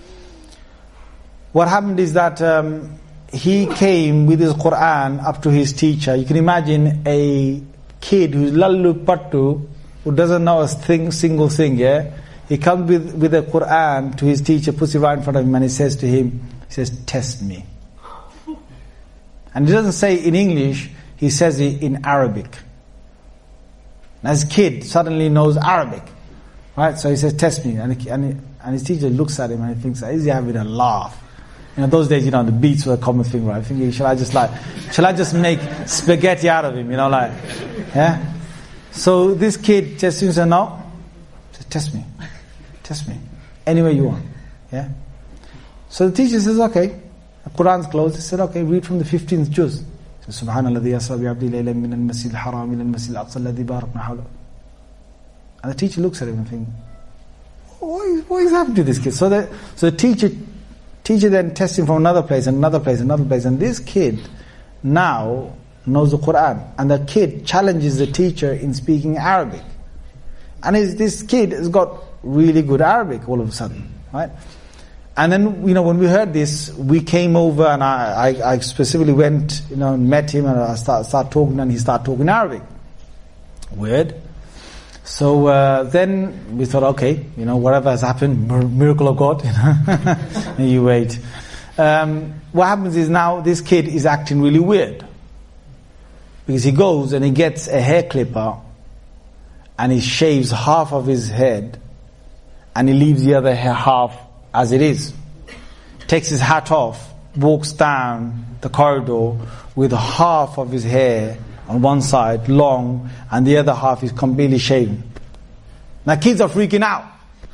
What happened is that um, he came with his Quran up to his teacher. You can imagine a kid who's lallu pattu, who doesn't know a thing, single thing. Yeah, he comes with with the Quran to his teacher, puts it right in front of him, and he says to him, he says, "Test me." And he doesn't say in English. He says it in Arabic. And as a kid, suddenly knows Arabic. Right? So he says, test me. And, he, and, he, and his teacher looks at him and he thinks, is he having a laugh? You know, those days, you know, the beats were a common thing, right? Thinking, shall I just like, shall I just make spaghetti out of him? You know, like, yeah? So this kid just says, no. Says, test me. Test me. Any way you want. Yeah? So the teacher says, okay. The Quran's closed. He said, okay, read from the fifteenth juz. سبحان الذي أسرى بعبده ليلا من المسجد الحرام إلى المسجد الأقصى الذي باركنا حوله. And the teacher looks at him and thinks, what is, what is happening to this kid? So the so the teacher teacher then tests him from another place, and another place, another place, and this kid now knows the Quran, and the kid challenges the teacher in speaking Arabic, and is this kid has got really good Arabic all of a sudden, right? And then, you know, when we heard this, we came over, and I, I, I specifically went, you know, and met him, and I start, start talking, and he started talking Arabic. Weird. So uh, then we thought, okay, you know, whatever has happened, miracle of God, you know, and you wait. Um, what happens is now this kid is acting really weird, because he goes and he gets a hair clipper, and he shaves half of his head, and he leaves the other hair half as it is. Takes his hat off, walks down the corridor with half of his hair on one side, long, and the other half is completely shaven. Now kids are freaking out.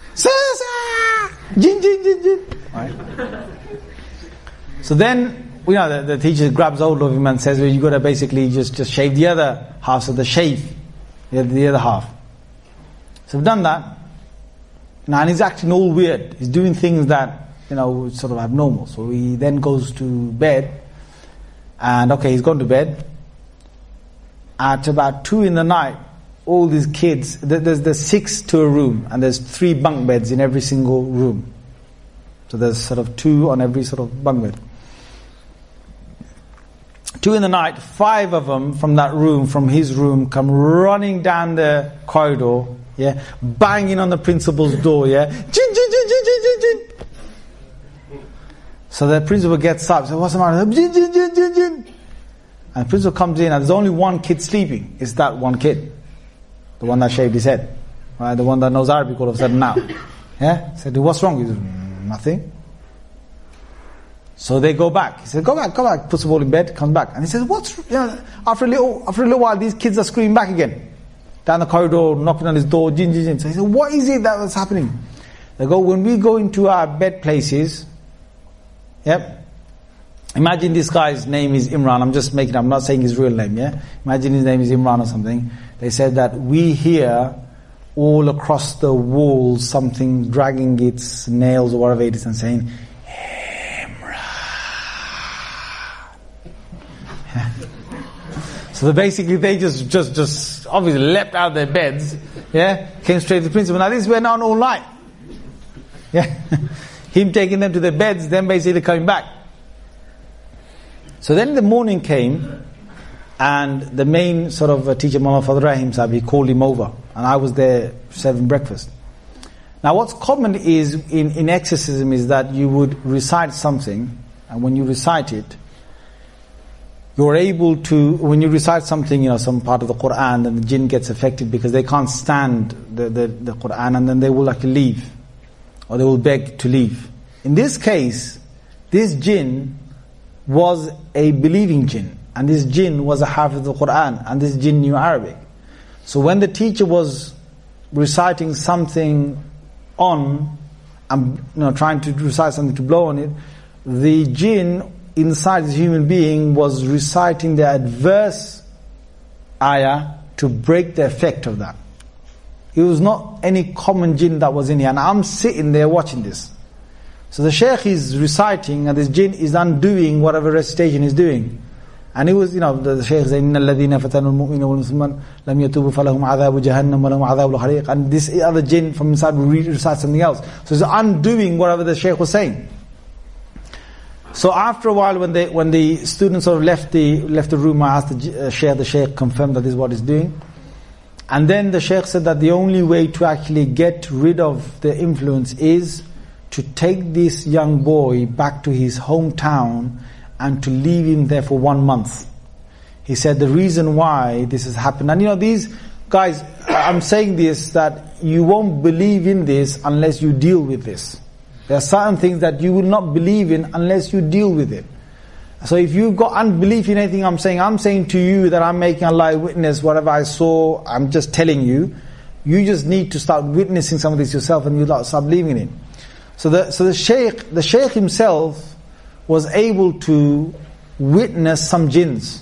Jin, jin, jin, jin. Right? So then, you know, the, the teacher grabs hold of him and says, well, you got to basically just, just shave the other half, so the shave, the, the other half. So we've done that. Now, and he's acting all weird. He's doing things that, you know, sort of abnormal. So he then goes to bed, and okay, he's gone to bed. At about two in the night, all these kids, there's, there's six to a room, and there's three bunk beds in every single room. So there's sort of two on every sort of bunk bed. Two in the night, five of them from that room, from his room, come running down the corridor, yeah, banging on the principal's door, yeah. Jin, jin, jin, jin, jin, jin, jin. So the principal gets up, so what's the matter? Jin, jin, jin, jin, jin. And the principal comes in, and there's only one kid sleeping. It's that one kid. The one that shaved his head. Right? The one that knows Arabic all of a sudden now. Yeah? He said, what's wrong? He said, nothing. So they go back. He said, go back, go back. Puts them all in bed, comes back. And he says, what's, you know, after a little, after a little while, these kids are screaming back again. Down the corridor, knocking on his door, jin, jin, jin. So he said, what is it that was happening? They go, when we go into our bed places, yep. Imagine this guy's name is Imran. I'm just making, I'm not saying his real name, yeah? Imagine his name is Imran or something. They said that we hear all across the walls something dragging its nails or whatever it is and saying, So basically they just, just, just obviously leapt out of their beds, yeah, came straight to the principal. Now this went on all night. Yeah. Him taking them to their beds, then basically coming back. So then the morning came, and the main sort of uh, teacher, Muhammad Fadl Rahim Sahib, he called him over, and I was there serving breakfast. Now what's common is, in, in exorcism, is that you would recite something, and when you recite it, you're able to, when you recite something, you know, some part of the Qur'an, then the jinn gets affected because they can't stand the, the, the Qur'an, and then they will like to leave, or they will beg to leave. In this case, this jinn was a believing jinn, and this jinn was a hafiz of the Qur'an, and this jinn knew Arabic. So when the teacher was reciting something on, and you know, trying to recite something to blow on it, the jinn inside this human being was reciting the adverse ayah to break the effect of that. It was not any common jinn that was in here, and I'm sitting there watching this. So the shaykh is reciting, and this jinn is undoing whatever recitation he's doing. And it was, you know, the shaykh said, إِنَّ الَّذِينَ فَتَنُوا الْمُؤْمِنَ وَالْمُسْلِمَانَ لَمْ يَتُوبُوا فَلَهُمْ عَذَابُ جَهَنَّمَ وَلَهُمْ عَذَابُ الْحَرِيقِ. And this other jinn from inside will recite something else. So it's undoing whatever the shaykh was saying. So after a while, when they, when the students sort of left the left the room, I asked the uh, shaykh, the shaykh confirmed that this is what he's doing. And then the shaykh said that the only way to actually get rid of the influence is to take this young boy back to his hometown and to leave him there for one month. He said the reason why this has happened, and you know, these guys, I'm saying this, that you won't believe in this unless you deal with this. There are certain things that you will not believe in unless you deal with it. So if you've got unbelief in anything I'm saying, I'm saying to you that I'm making Allah witness, whatever I saw, I'm just telling you. You just need to start witnessing some of this yourself, and you start believing in it. So the, so the shaykh, the shaykh himself was able to witness some jinns.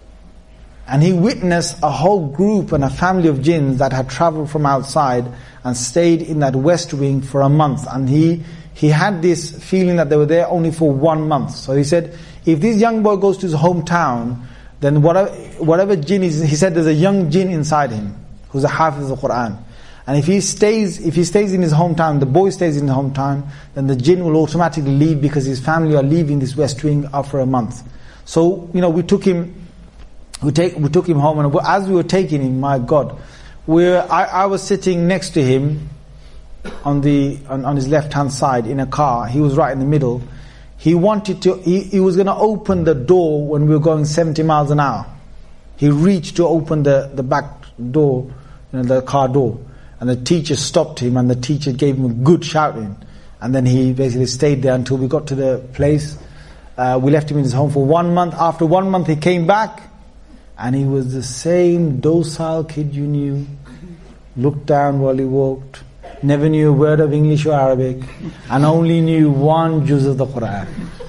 And he witnessed a whole group and a family of jinns that had traveled from outside and stayed in that west wing for a month. And he he had this feeling that they were there only for one month. So he said, if this young boy goes to his hometown, then whatever, whatever jinn is, he said there's a young jinn inside him who's a hafiz of the Qur'an. And if he stays, if he stays in his hometown, the boy stays in his hometown, then the jinn will automatically leave because his family are leaving this west wing after a month. So, you know, we took him, we take, we took him home, and as we were taking him, my God, we were, I, I was sitting next to him on the, on, on his left hand side in a car. He was right in the middle. He wanted to, he, he was going to open the door when we were going seventy miles an hour. He reached to open the, the back door, you know, the car door. And the teacher stopped him, and the teacher gave him a good shouting. And then he basically stayed there until we got to the place. Uh, we left him in his home for one month. After one month he came back, and he was the same docile kid you knew. Looked down while he walked. Never knew a word of English or Arabic. And only knew one juz of the Qur'an.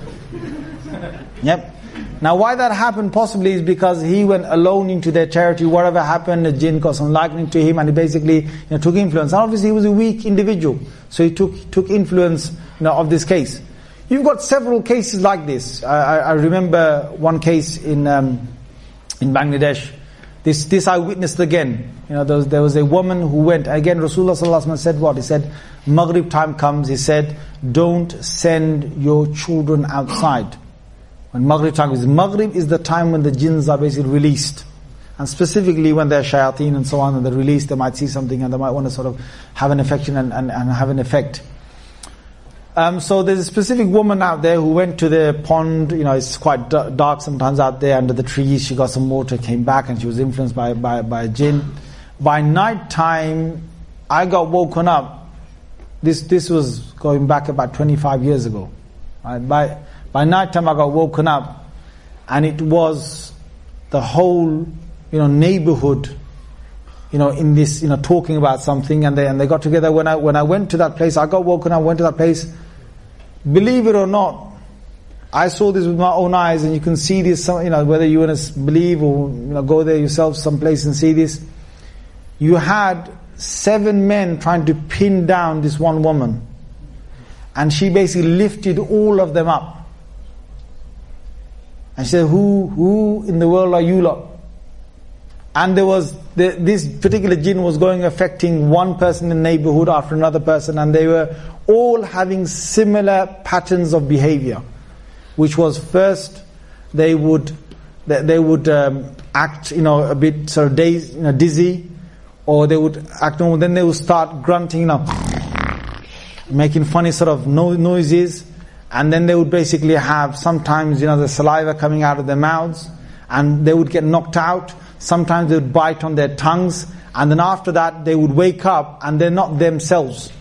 Yep. Now why that happened possibly is because he went alone into their territory. Whatever happened, the jinn got some liking to him, and he basically, you know, took influence. And obviously he was a weak individual, so he took took influence, you know, of this case. You've got several cases like this. I, I, I remember one case in um, in Bangladesh. This this I witnessed again. You know, there was, there was a woman who went, again Rasulullah sallallahu alaihi wasallam said what? He said, Maghrib time comes, he said, don't send your children outside. When Maghrib time is, Maghrib is the time when the jinns are basically released. And specifically when they're shayateen and so on, and they're released, they might see something and they might want to sort of have an affection and, and, and have an effect. Um, so there's a specific woman out there who went to the pond, you know, it's quite dark sometimes out there under the trees. She got some water, came back, and she was influenced by, by, by a jinn. By night time, I got woken up. This this was going back about twenty-five years ago. Right? By, by night time I got woken up, and it was the whole, you know, neighborhood, you know, in this, you know, talking about something, and they and they got together. When I when I went to that place, I got woken up, went to that place. Believe it or not, I saw this with my own eyes, and you can see this, you know, whether you want to believe or, you know, go there yourself someplace and see this. You had seven men trying to pin down this one woman, and she basically lifted all of them up. And she said, who, who in the world are you lot? And there was, the, this particular jinn was going affecting one person in the neighborhood after another person, and they were all having similar patterns of behavior, which was first they would they, they would um, act, you know, a bit sort of dazed, you know, dizzy, or they would act normal. Then they would start grunting, you know, making funny sort of no, noises, and then they would basically have sometimes, you know, the saliva coming out of their mouths, and they would get knocked out. Sometimes they would bite on their tongues, and then after that they would wake up and they're not themselves.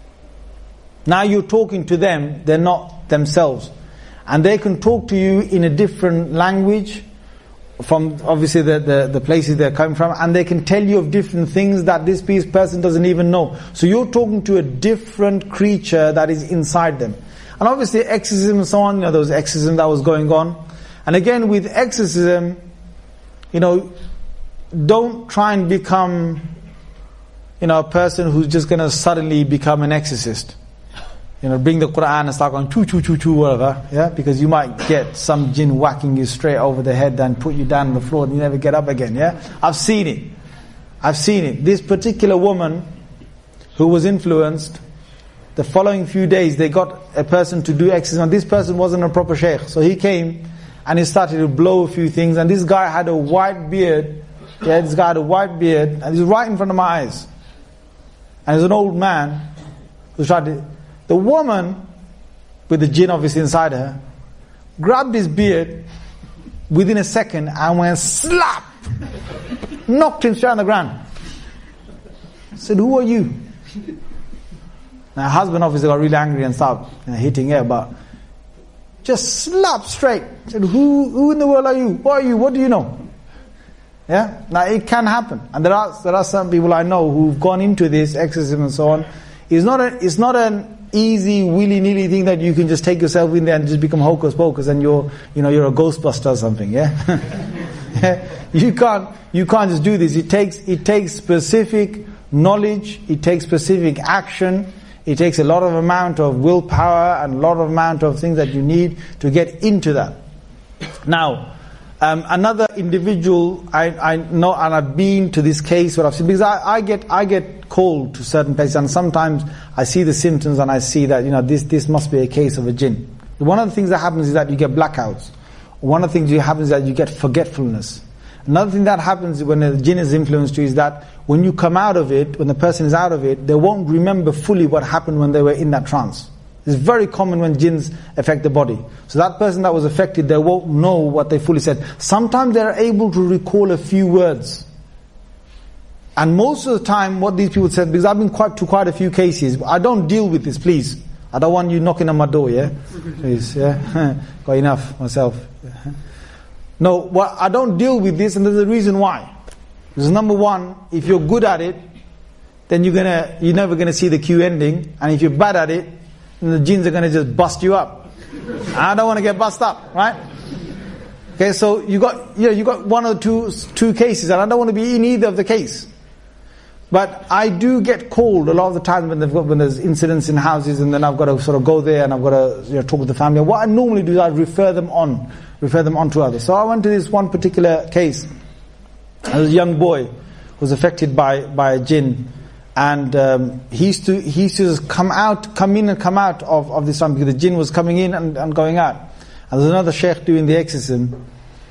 Now you're talking to them, they're not themselves. And they can talk to you in a different language from obviously the, the, the places they're coming from, and they can tell you of different things that this person doesn't even know. So you're talking to a different creature that is inside them. And obviously exorcism and so on, you know, there was exorcism that was going on. And again with exorcism, you know, don't try and become, you know, a person who's just going to suddenly become an exorcist. You know, bring the Quran and start going choo choo choo choo whatever, yeah, because you might get some jinn whacking you straight over the head and put you down on the floor and you never get up again, yeah. I've seen it. I've seen it. This particular woman who was influenced, the following few days they got a person to do exorcism. This person wasn't a proper sheikh, so he came and he started to blow a few things, and this guy had a white beard. Yeah, this guy had a white beard, and he's right in front of my eyes. And he's an old man who tried to. The woman, with the jinn obviously inside her, grabbed his beard within a second and went slap, knocked him straight on the ground. Said, "Who are you?" Now, her husband obviously got really angry and started, you know, hitting her, but just slapped straight. Said, "Who, who in the world are you? What are you? What do you know?" Yeah, now it can happen, and there are there are some people I know who've gone into this exorcism and so on. It's not a, it's not an easy willy-nilly thing that you can just take yourself in there and just become hocus pocus and you're, you know, you're a Ghostbuster or something. Yeah, yeah? you can't you can't just do this. It takes it takes specific knowledge. It takes specific action. It takes a lot of amount of willpower and a lot of amount of things that you need to get into that. Now. Um, another individual I, I know, and I've been to this case where I've seen, because I, I get I get called to certain places, and sometimes I see the symptoms and I see that, you know, this this must be a case of a jinn. One of the things that happens is that you get blackouts. One of the things that happens is that you get forgetfulness. Another thing that happens when the jinn is influenced you is that when you come out of it, when the person is out of it, they won't remember fully what happened when they were in that trance. It's very common when jinns affect the body. So that person that was affected, they won't know what they fully said. Sometimes they're able to recall a few words. And most of the time what these people said, because I've been quite to quite a few cases, I don't deal with this, please. I don't want you knocking on my door, yeah? Please, yeah? Got enough myself. No, well, I don't deal with this, and there's a reason why. Because number one, if you're good at it, then you're gonna you're never gonna see the queue ending. And if you're bad at it, and the jinns are going to just bust you up. I don't want to get bust up, right? Okay, so you got, you know, you got one or two two cases, and I don't want to be in either of the case. But I do get called a lot of the time when, got, when there's incidents in houses, and then I've got to sort of go there and I've got to, you know, talk with the family. What I normally do is I refer them on, refer them on to others. So I went to this one particular case, There was a young boy who was affected by, by a jinn. And um, he used to he used to just come out, come in and come out of, of this one, because the jinn was coming in and, and going out. And there's another sheikh doing the exorcism.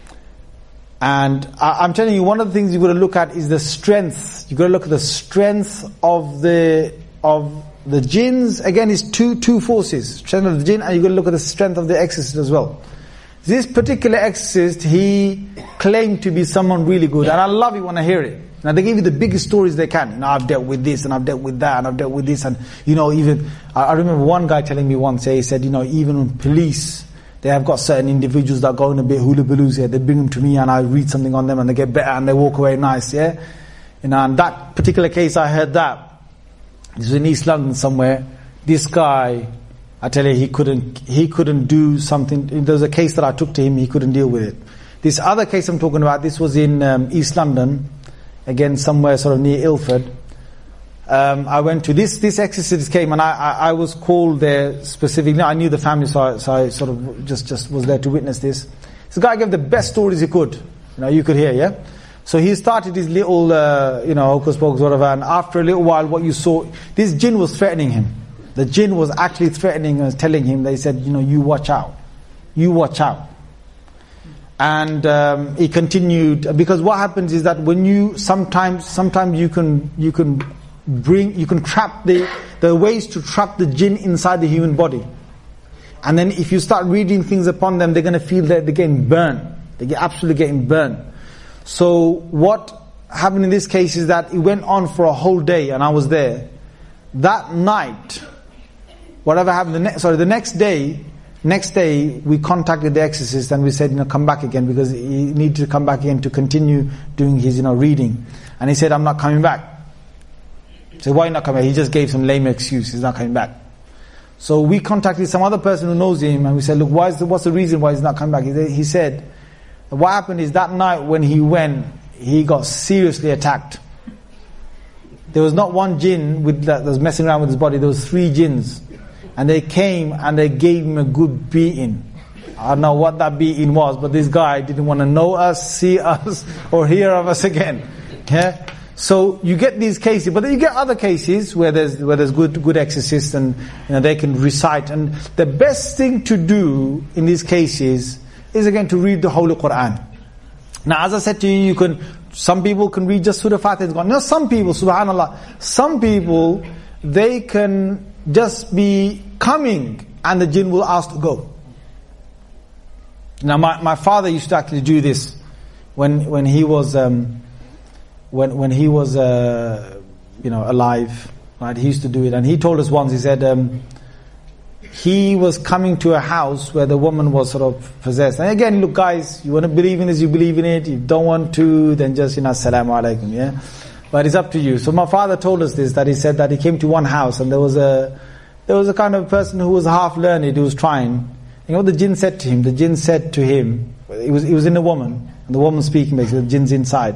And I, I'm telling you, one of the things you've got to look at is the strength. You've got to look at the strength of the of the jinns. Again, it's two two forces. Strength of the jinn, and you've got to look at the strength of the exorcist as well. This particular exorcist, he claimed to be someone really good. And I love it when I hear it. Now they give you the biggest stories they can. You know, I've dealt with this and I've dealt with that and I've dealt with this, and you know, even I, I remember one guy telling me once, he said, you know, even when police, they have got certain individuals that go in a bit hula baloos here, they bring them to me and I read something on them and they get better and they walk away nice, yeah? You know, and that particular case, I heard that. This was in East London somewhere. This guy, I tell you, he couldn't, he couldn't do something. There was a case that I took to him, he couldn't deal with it. This other case I'm talking about, this was in um, East London. Again, somewhere sort of near Ilford. Um, I went to this, this exorcist came and I, I, I was called there specifically. I knew the family, so I, so I sort of just, just was there to witness this. This guy gave the best stories he could. You know, you could hear, yeah? So he started his little, uh, you know, hocus pocus, whatever, and after a little while what you saw, this jinn was threatening him. The jinn was actually threatening and telling him, they said, you know, you watch out. You watch out. And um, he continued, because what happens is that when you sometimes sometimes you can you can bring you can trap the the ways to trap the jinn inside the human body, and then if you start reading things upon them, they're going to feel that they're getting burned. They get absolutely getting burned. So what happened in this case is that it went on for a whole day, and I was there. That night, whatever happened, the next sorry the next day. Next day, we contacted the exorcist and we said, you know, come back again, because he needed to come back again to continue doing his, you know, reading. And he said, I'm not coming back. So why not coming back? He just gave some lame excuse. He's not coming back. So we contacted some other person who knows him and we said, look, why is the, what's the reason why he's not coming back? He, he said, what happened is that night when he went, he got seriously attacked. There was not one jinn with that, that was messing around with his body. There was three jinns. And they came and they gave him a good beating. I don't know what that beating was, but this guy didn't want to know us, see us, or hear of us again. Yeah? So you get these cases, but then you get other cases where there's where there's good good exorcists and you know they can recite. And the best thing to do in these cases is again to read the Holy Quran. Now, as I said to you, you can. Some people can read just Surah Fatiha. Now, some people, subhanallah, some people they can just be coming and the jinn will ask to go. Now my, my father used to actually do this when when he was um, when when he was uh, you know alive, right? He used to do it, and he told us once. He said um, he was coming to a house where the woman was sort of possessed. And again, look, guys, you want to believe in this, you believe in it. You don't want to, then just you know, assalamu alaikum, yeah. But it's up to you. So my father told us this, that he said that he came to one house and there was a there was a kind of person who was half learned, who was trying. You know what the jinn said to him? The jinn said to him, it was it was in a woman, and the woman speaking basically, the jinn's inside.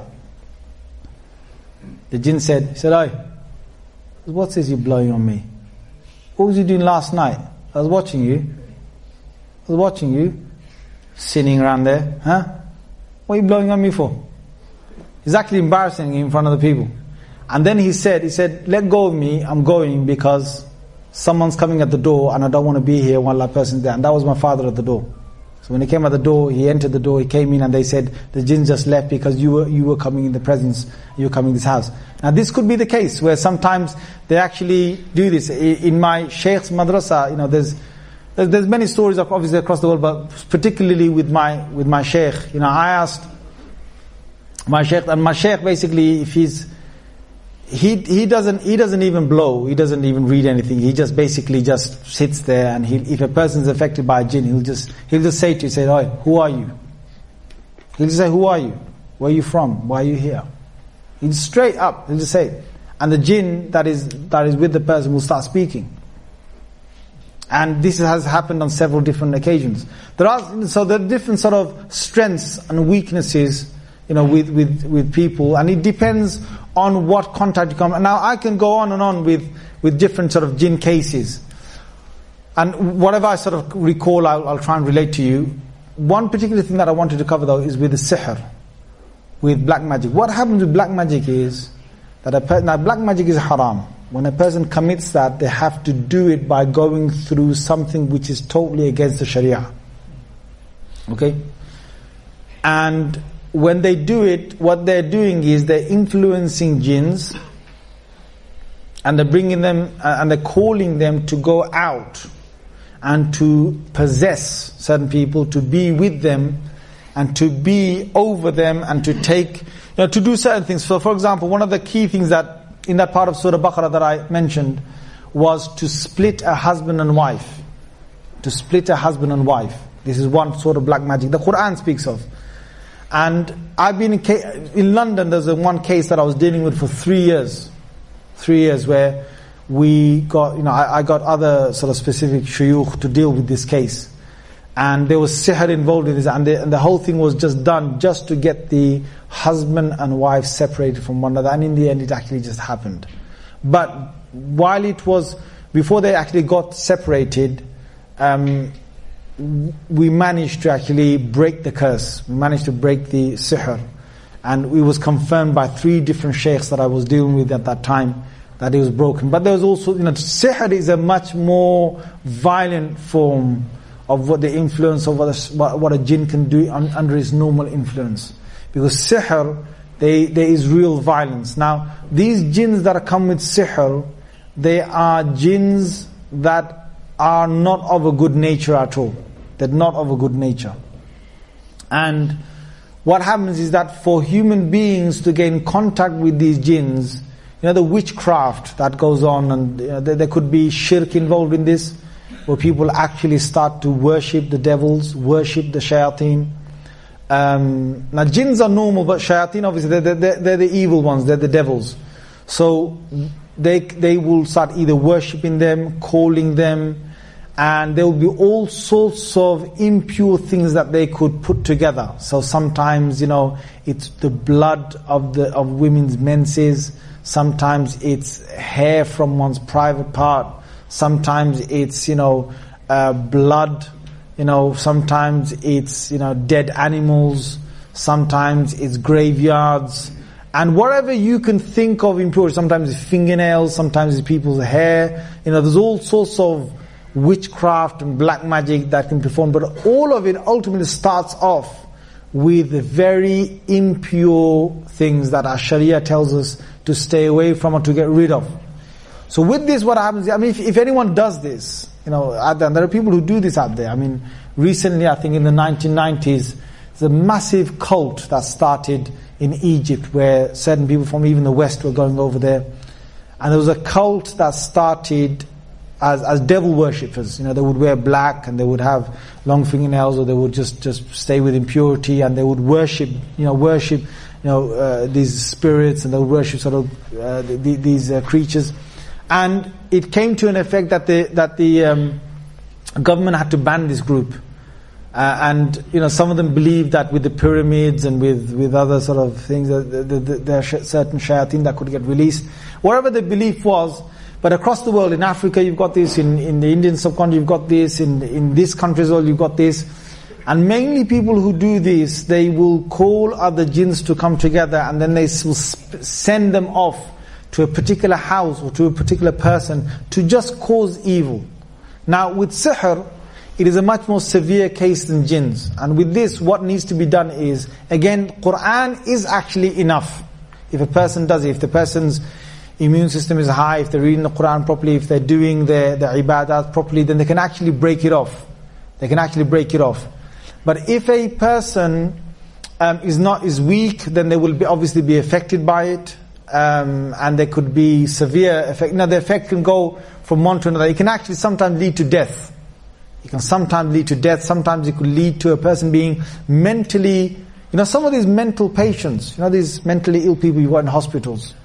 The jinn said, he said, "Oi, what's this you blowing on me? What was you doing last night? I was watching you. I was watching you, sinning around there, huh? What are you blowing on me for?" He's actually embarrassing him in front of the people. And then he said, he said, "Let go of me, I'm going because someone's coming at the door and I don't want to be here while that person's there." And that was my father at the door. So when he came at the door, he entered the door, he came in and they said, the jinn just left because you were you were coming in the presence, you were coming in this house. Now this could be the case where sometimes they actually do this. In my sheikh's madrasa, you know, there's there's, there's many stories of obviously across the world, but particularly with my with my sheikh, you know, I asked my sheikh, and my sheikh basically, if he's he he doesn't he doesn't even blow, he doesn't even read anything. He just basically just sits there, and he if a person's affected by a jinn, he'll just he'll just say to you, say, "Oi, who are you?" He'll just say, "Who are you? Where are you from? Why are you here?" He'll straight up, he'll just say it. And the jinn that is that is with the person will start speaking. And this has happened on several different occasions. There are so there are different sort of strengths and weaknesses, you know, with, with, with people, and it depends on what contact you come. And now I can go on and on with, with different sort of jinn cases. And whatever I sort of recall, I'll, I'll try and relate to you. One particular thing that I wanted to cover though is with the sihr. with black magic. What happens with black magic is that a per- now black magic is haram. When a person commits that, they have to do it by going through something which is totally against the Sharia. Okay? And when they do it, what they're doing is they're influencing jinns, and they're bringing them, uh, and they're calling them to go out and to possess certain people, to be with them, and to be over them, and to take, you know, to do certain things. So, for example, one of the key things that in that part of Surah Baqarah that I mentioned was to split a husband and wife. To split a husband and wife. This is one sort of black magic the Quran speaks of. And I've been in, ca- in London, there's a one case that I was dealing with for three years. Three years where we got, you know, I, I got other sort of specific shuyukh to deal with this case. And there was sihr involved in this, and the, and the whole thing was just done just to get the husband and wife separated from one another, and in the end it actually just happened. But while it was, before they actually got separated, um, we managed to actually break the curse. We managed to break the sihr. And it was confirmed by three different sheikhs that I was dealing with at that time, that it was broken. But there was also, you know, sihr is a much more violent form of what the influence of what a, what a jinn can do un, under its normal influence. Because sihr, they, there is real violence. Now, these jinns that come with sihr, they are jinns that are not of a good nature at all. They're not of a good nature. And what happens is that for human beings to gain contact with these jinns, you know, the witchcraft that goes on, and you know, there, there could be shirk involved in this, where people actually start to worship the devils, worship the shayateen. Um, now jinns are normal, but shayateen, obviously, they're, they're, they're the evil ones, they're the devils. So they they will start either worshipping them, calling them, and there will be all sorts of impure things that they could put together. So sometimes, you know, it's the blood of the of women's menses, sometimes it's hair from one's private part, sometimes it's, you know, uh, blood, you know, sometimes it's, you know, dead animals, sometimes it's graveyards, and whatever you can think of impure. Sometimes it's fingernails, sometimes it's people's hair. You know, there's all sorts of witchcraft and black magic that can perform, but all of it ultimately starts off with very impure things that our Sharia tells us to stay away from or to get rid of. So with this, what happens, I mean, if, if anyone does this, you know, and there are people who do this out there. I mean, recently, I think in the nineteen nineties, there's a massive cult that started in Egypt where certain people from even the West were going over there. And there was a cult that started as as devil worshippers. You know, they would wear black and they would have long fingernails, or they would just, just stay with impurity, and they would worship, you know, worship, you know, uh, these spirits, and they would worship sort of uh, the, these uh, creatures. And it came to an effect that the that the um, government had to ban this group. Uh, and you know, some of them believed that with the pyramids and with, with other sort of things, that the, the, the, there are certain shayateen that could get released. Whatever the belief was, but across the world, in Africa you've got this, in, in the Indian subcontinent you've got this, in in this country as well you've got this. And mainly people who do this, they will call other jinns to come together, and then they will sp- send them off to a particular house or to a particular person to just cause evil. Now with sihr, it is a much more severe case than jinns. And with this, what needs to be done is, again, Qur'an is actually enough. If a person does it, if the person's immune system is high, if they're reading the Qur'an properly, if they're doing their, their ibadat properly, then they can actually break it off. They can actually break it off. But if a person um, is not is weak, then they will be obviously be affected by it. Um, and there could be severe effect. Now the effect can go from one to another. It can actually sometimes lead to death. It can sometimes lead to death. Sometimes it could lead to a person being mentally, you know, some of these mental patients, you know, these mentally ill people you got in hospitals.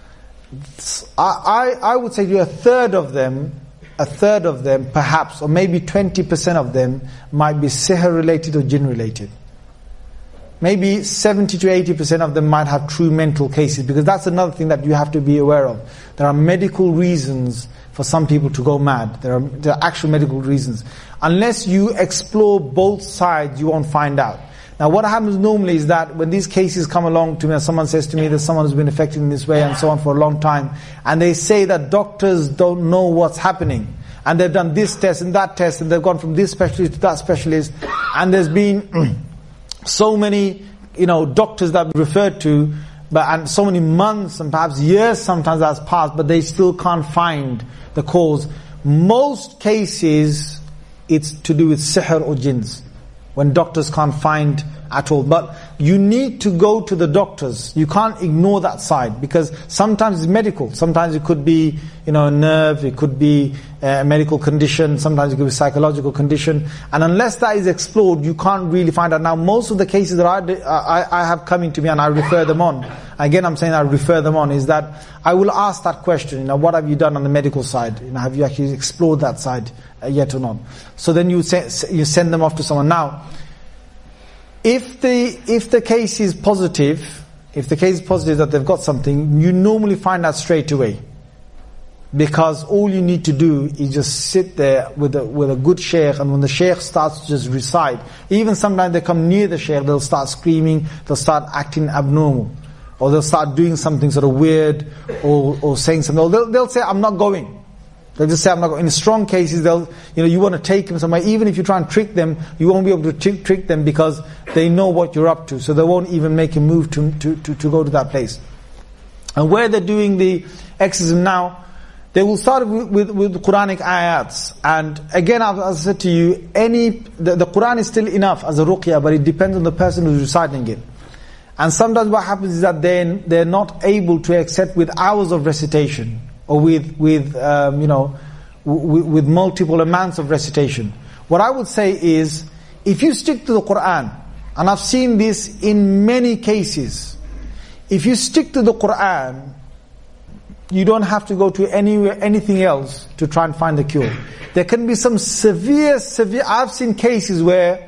I, I, I would say to you a third of them, a third of them perhaps, or maybe twenty percent of them might be sihr related or jinn related. Maybe seventy to eighty percent of them might have true mental cases, because that's another thing that you have to be aware of. There are medical reasons for some people to go mad. There are, there are actual medical reasons. Unless you explore both sides, you won't find out. Now what happens normally is that when these cases come along to me, and someone says to me that someone has been affected in this way and so on for a long time, and they say that doctors don't know what's happening, and they've done this test and that test, and they've gone from this specialist to that specialist, and there's been so many, you know, doctors that I've referred to, but and so many months and perhaps years sometimes that's passed, but they still can't find the cause. Most cases, it's to do with sihr or jinns, when doctors can't find at all. But you need to go to the doctors. You can't ignore that side, because sometimes it's medical. Sometimes it could be, you know, a nerve, it could be a medical condition, sometimes it could be a psychological condition. And unless that is explored, you can't really find out. Now, most of the cases that I, I, I have coming to me and I refer them on, again I'm saying I refer them on, is that I will ask that question, you know, what have you done on the medical side? You know, have you actually explored that side uh, yet or not? So then you, say, you send them off to someone. Now, If the if the case is positive, if the case is positive that they've got something, you normally find out straight away, because all you need to do is just sit there with a with a good sheikh, and when the sheikh starts to just recite, even sometimes they come near the sheikh, they'll start screaming, they'll start acting abnormal, or they'll start doing something sort of weird, or or saying something. Or they'll they'll say, "I'm not going." They'll just say, I'm not going. In strong cases, they'll, you know, you want to take them somewhere. Even if you try and trick them, you won't be able to trick, trick them, because they know what you're up to. So they won't even make a move to, to, to, to go to that place. And where they're doing the exorcism now, they will start with, with, with Quranic ayats. And again, as I said to you, any, the, the Quran is still enough as a ruqya, but it depends on the person who's reciting it. And sometimes what happens is that they're, they're not able to accept with hours of recitation, or with, with um, you know, w- with multiple amounts of recitation. What I would say is, if you stick to the Qur'an, and I've seen this in many cases, if you stick to the Qur'an, you don't have to go to anywhere, anything else to try and find the cure. There can be some severe, severe, I've seen cases where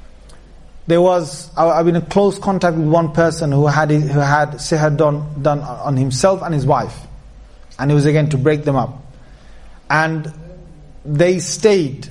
there was, I've been in close contact with one person who had, who had sihr done, done on himself and his wife. And it was again to break them up. And they stayed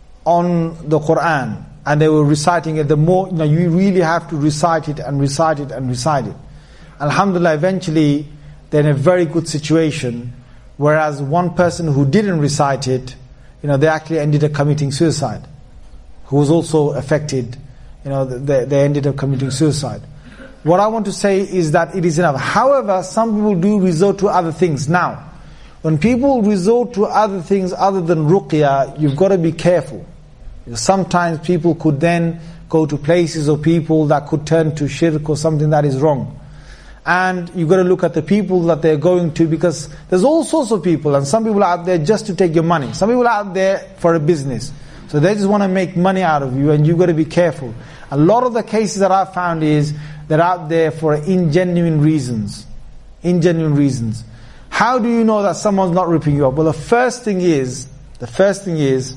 on the Qur'an, and they were reciting it. The more, you know, you really have to recite it and recite it and recite it. Alhamdulillah, eventually they're in a very good situation, whereas one person who didn't recite it, you know, they actually ended up committing suicide, who was also affected, you know, they, they ended up committing suicide. What I want to say is that it is enough. However, some people do resort to other things. Now, when people resort to other things other than ruqya, you've got to be careful. Sometimes people could then go to places or people that could turn to shirk or something that is wrong. And you've got to look at the people that they're going to, because there's all sorts of people, and some people are out there just to take your money. Some people are out there for a business. So they just want to make money out of you, and you've got to be careful. A lot of the cases that I've found is they're out there for ingenuine reasons. Ingenuine reasons. How do you know that someone's not ripping you up? Well, the first thing is, the first thing is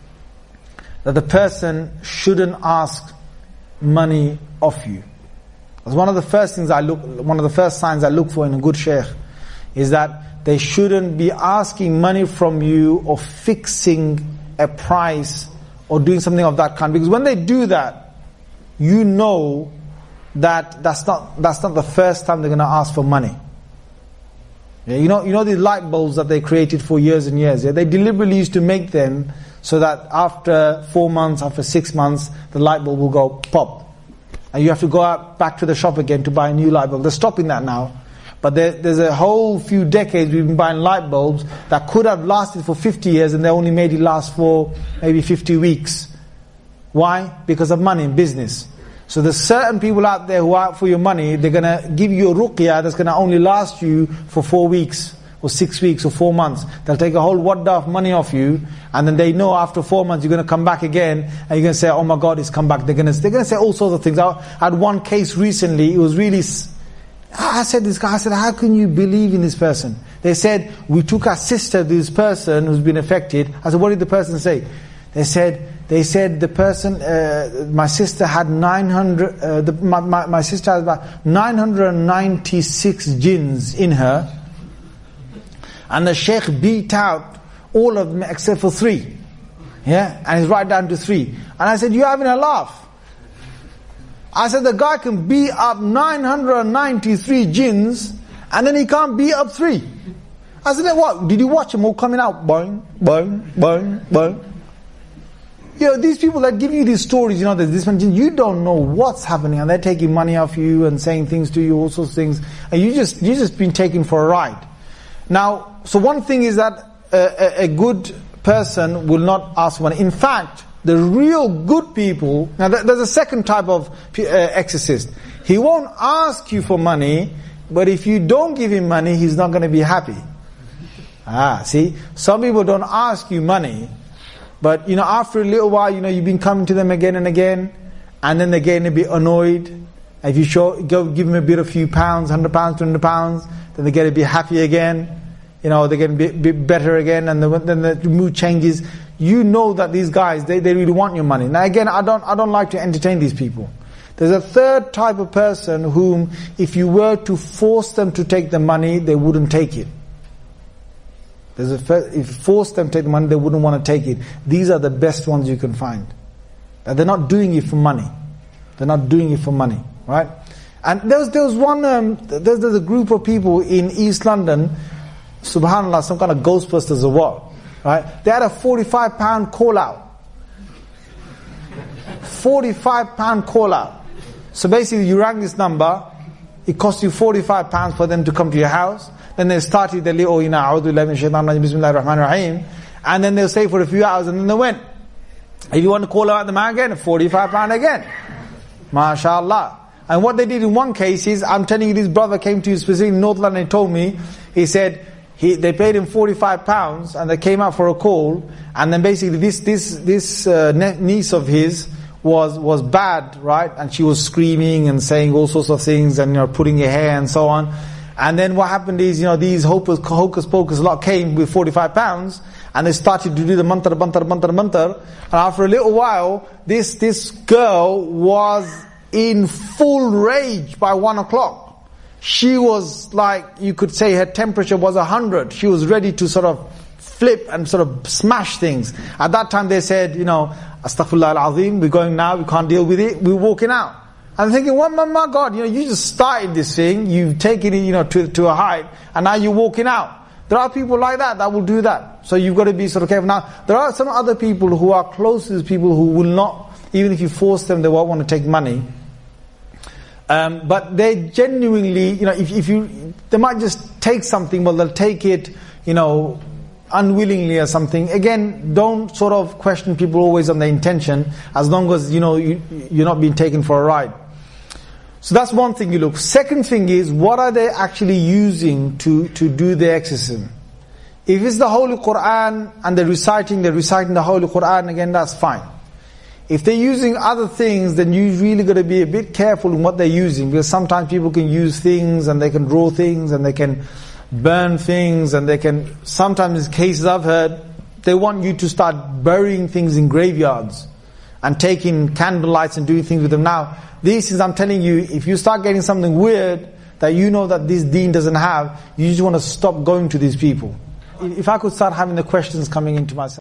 that the person shouldn't ask money off you. That's one of the first things I look, one of the first signs I look for in a good sheikh, is that they shouldn't be asking money from you or fixing a price or doing something of that kind. Because when they do that, you know that that's not that's not the first time they're going to ask for money. Yeah, you know, you know these light bulbs that they created for years and years. Yeah, they deliberately used to make them so that after four months, after six months, the light bulb will go pop, and you have to go out back to the shop again to buy a new light bulb. They're stopping that now. But there, there's a whole few decades we've been buying light bulbs that could have lasted for fifty years, and they only made it last for maybe fifty weeks. Why? Because of money and business. So there's certain people out there who are out for your money. They're going to give you a ruqya that's going to only last you for four weeks or six weeks or four months. They'll take a whole wadda of money off you, and then they know after four months you're going to come back again, and you're going to say, oh my God, it's come back. They're going to, they're going to say all sorts of things. I had one case recently, it was really... I said this guy, I said, how can you believe in this person? They said, we took our sister to this person who's been affected. I said, what did the person say? They said, they said the person, uh, my sister had nine hundred, uh, the, my, my, my sister had about nine hundred ninety-six jinns in her. And the sheikh beat out all of them except for three. Yeah? And he's right down to three. And I said, you're having a laugh. I said, the guy can beat up nine hundred ninety-three jinns, and then he can't beat up three. I said, what? Did you watch them all coming out? Boing, boing, boing, boing. You know, these people that give you these stories, you know, there's this one jinn, you don't know what's happening, and they're taking money off you and saying things to you, all sorts of things, and you just, you just been taken for a ride. Now, so one thing is that a, a, a good person will not ask money. In fact, the real good people, now there's a second type of uh, exorcist. He won't ask you for money, but if you don't give him money, he's not going to be happy. Ah, see? Some people don't ask you money, but you know, after a little while, you know, you've been coming to them again and again, and then they're getting a bit annoyed. If you show, go give them a bit, a few pounds, hundred pounds, two hundred pounds, then they get a bit happy again. You know, they get a bit, bit better again, and the, then the mood changes. You know that these guys, they, they really want your money. Now again, I don't, I don't like to entertain these people. There's a third type of person whom, if you were to force them to take the money, they wouldn't take it. There's a first, if you force them to take the money, they wouldn't want to take it. These are the best ones you can find. And they're not doing it for money. They're not doing it for money, right? And there was, there was one, um, there's, there's a group of people in East London, subhanAllah, some kind of Ghostbusters or what, right? They had a forty-five pound call out. forty-five pound call out. So basically you rang this number, it cost you forty-five pounds for them to come to your house. Then they started the little, you know, A'udhu billahi minash shaitanir rajim, Bismillahir Rahmanir Rahim, and then they'll say for a few hours, and then they went. If you want to call out the man again, forty-five pound again. MashaAllah. And what they did in one case is, I'm telling you, this brother came to specifically North London and told me, he said, he, they paid him forty-five pounds, and they came out for a call, and then basically this, this, this uh, niece of his was, was bad, right? And she was screaming and saying all sorts of things, and, you know, putting her hair and so on. And then what happened is, you know, these hocus, hocus pocus lot came with forty-five pounds, and they started to do the mantra, mantra, mantra, mantra. And after a little while, this, this girl was in full rage by one o'clock. She was like, you could say her temperature was a hundred. She was ready to sort of flip and sort of smash things. At that time they said, you know, Astaghfirullah al-Azim, we're going now, we can't deal with it, we're walking out. I'm thinking, well, my, my God, you know, you just started this thing, you've taken it, you know, to, to a height, and now you're walking out. There are people like that, that will do that. So you've got to be sort of careful. Now, there are some other people who are close to these people who will not, even if you force them, they won't want to take money. Um, but they genuinely, you know, if, if you, they might just take something, but they'll take it, you know, unwillingly or something. Again, don't sort of question people always on their intention, as long as, you know, you, you're not being taken for a ride. So that's one thing you look. Second thing is, what are they actually using to, to do the exorcism? If it's the Holy Quran and they're reciting, they're reciting the Holy Quran, again, that's fine. If they're using other things, then you really got to be a bit careful in what they're using, because sometimes people can use things and they can draw things and they can burn things and they can, sometimes in cases I've heard, they want you to start burying things in graveyards and taking candle lights and doing things with them. Now, these things, I'm telling you, if you start getting something weird that you know that this deen doesn't have, you just want to stop going to these people. If I could start having the questions coming into myself.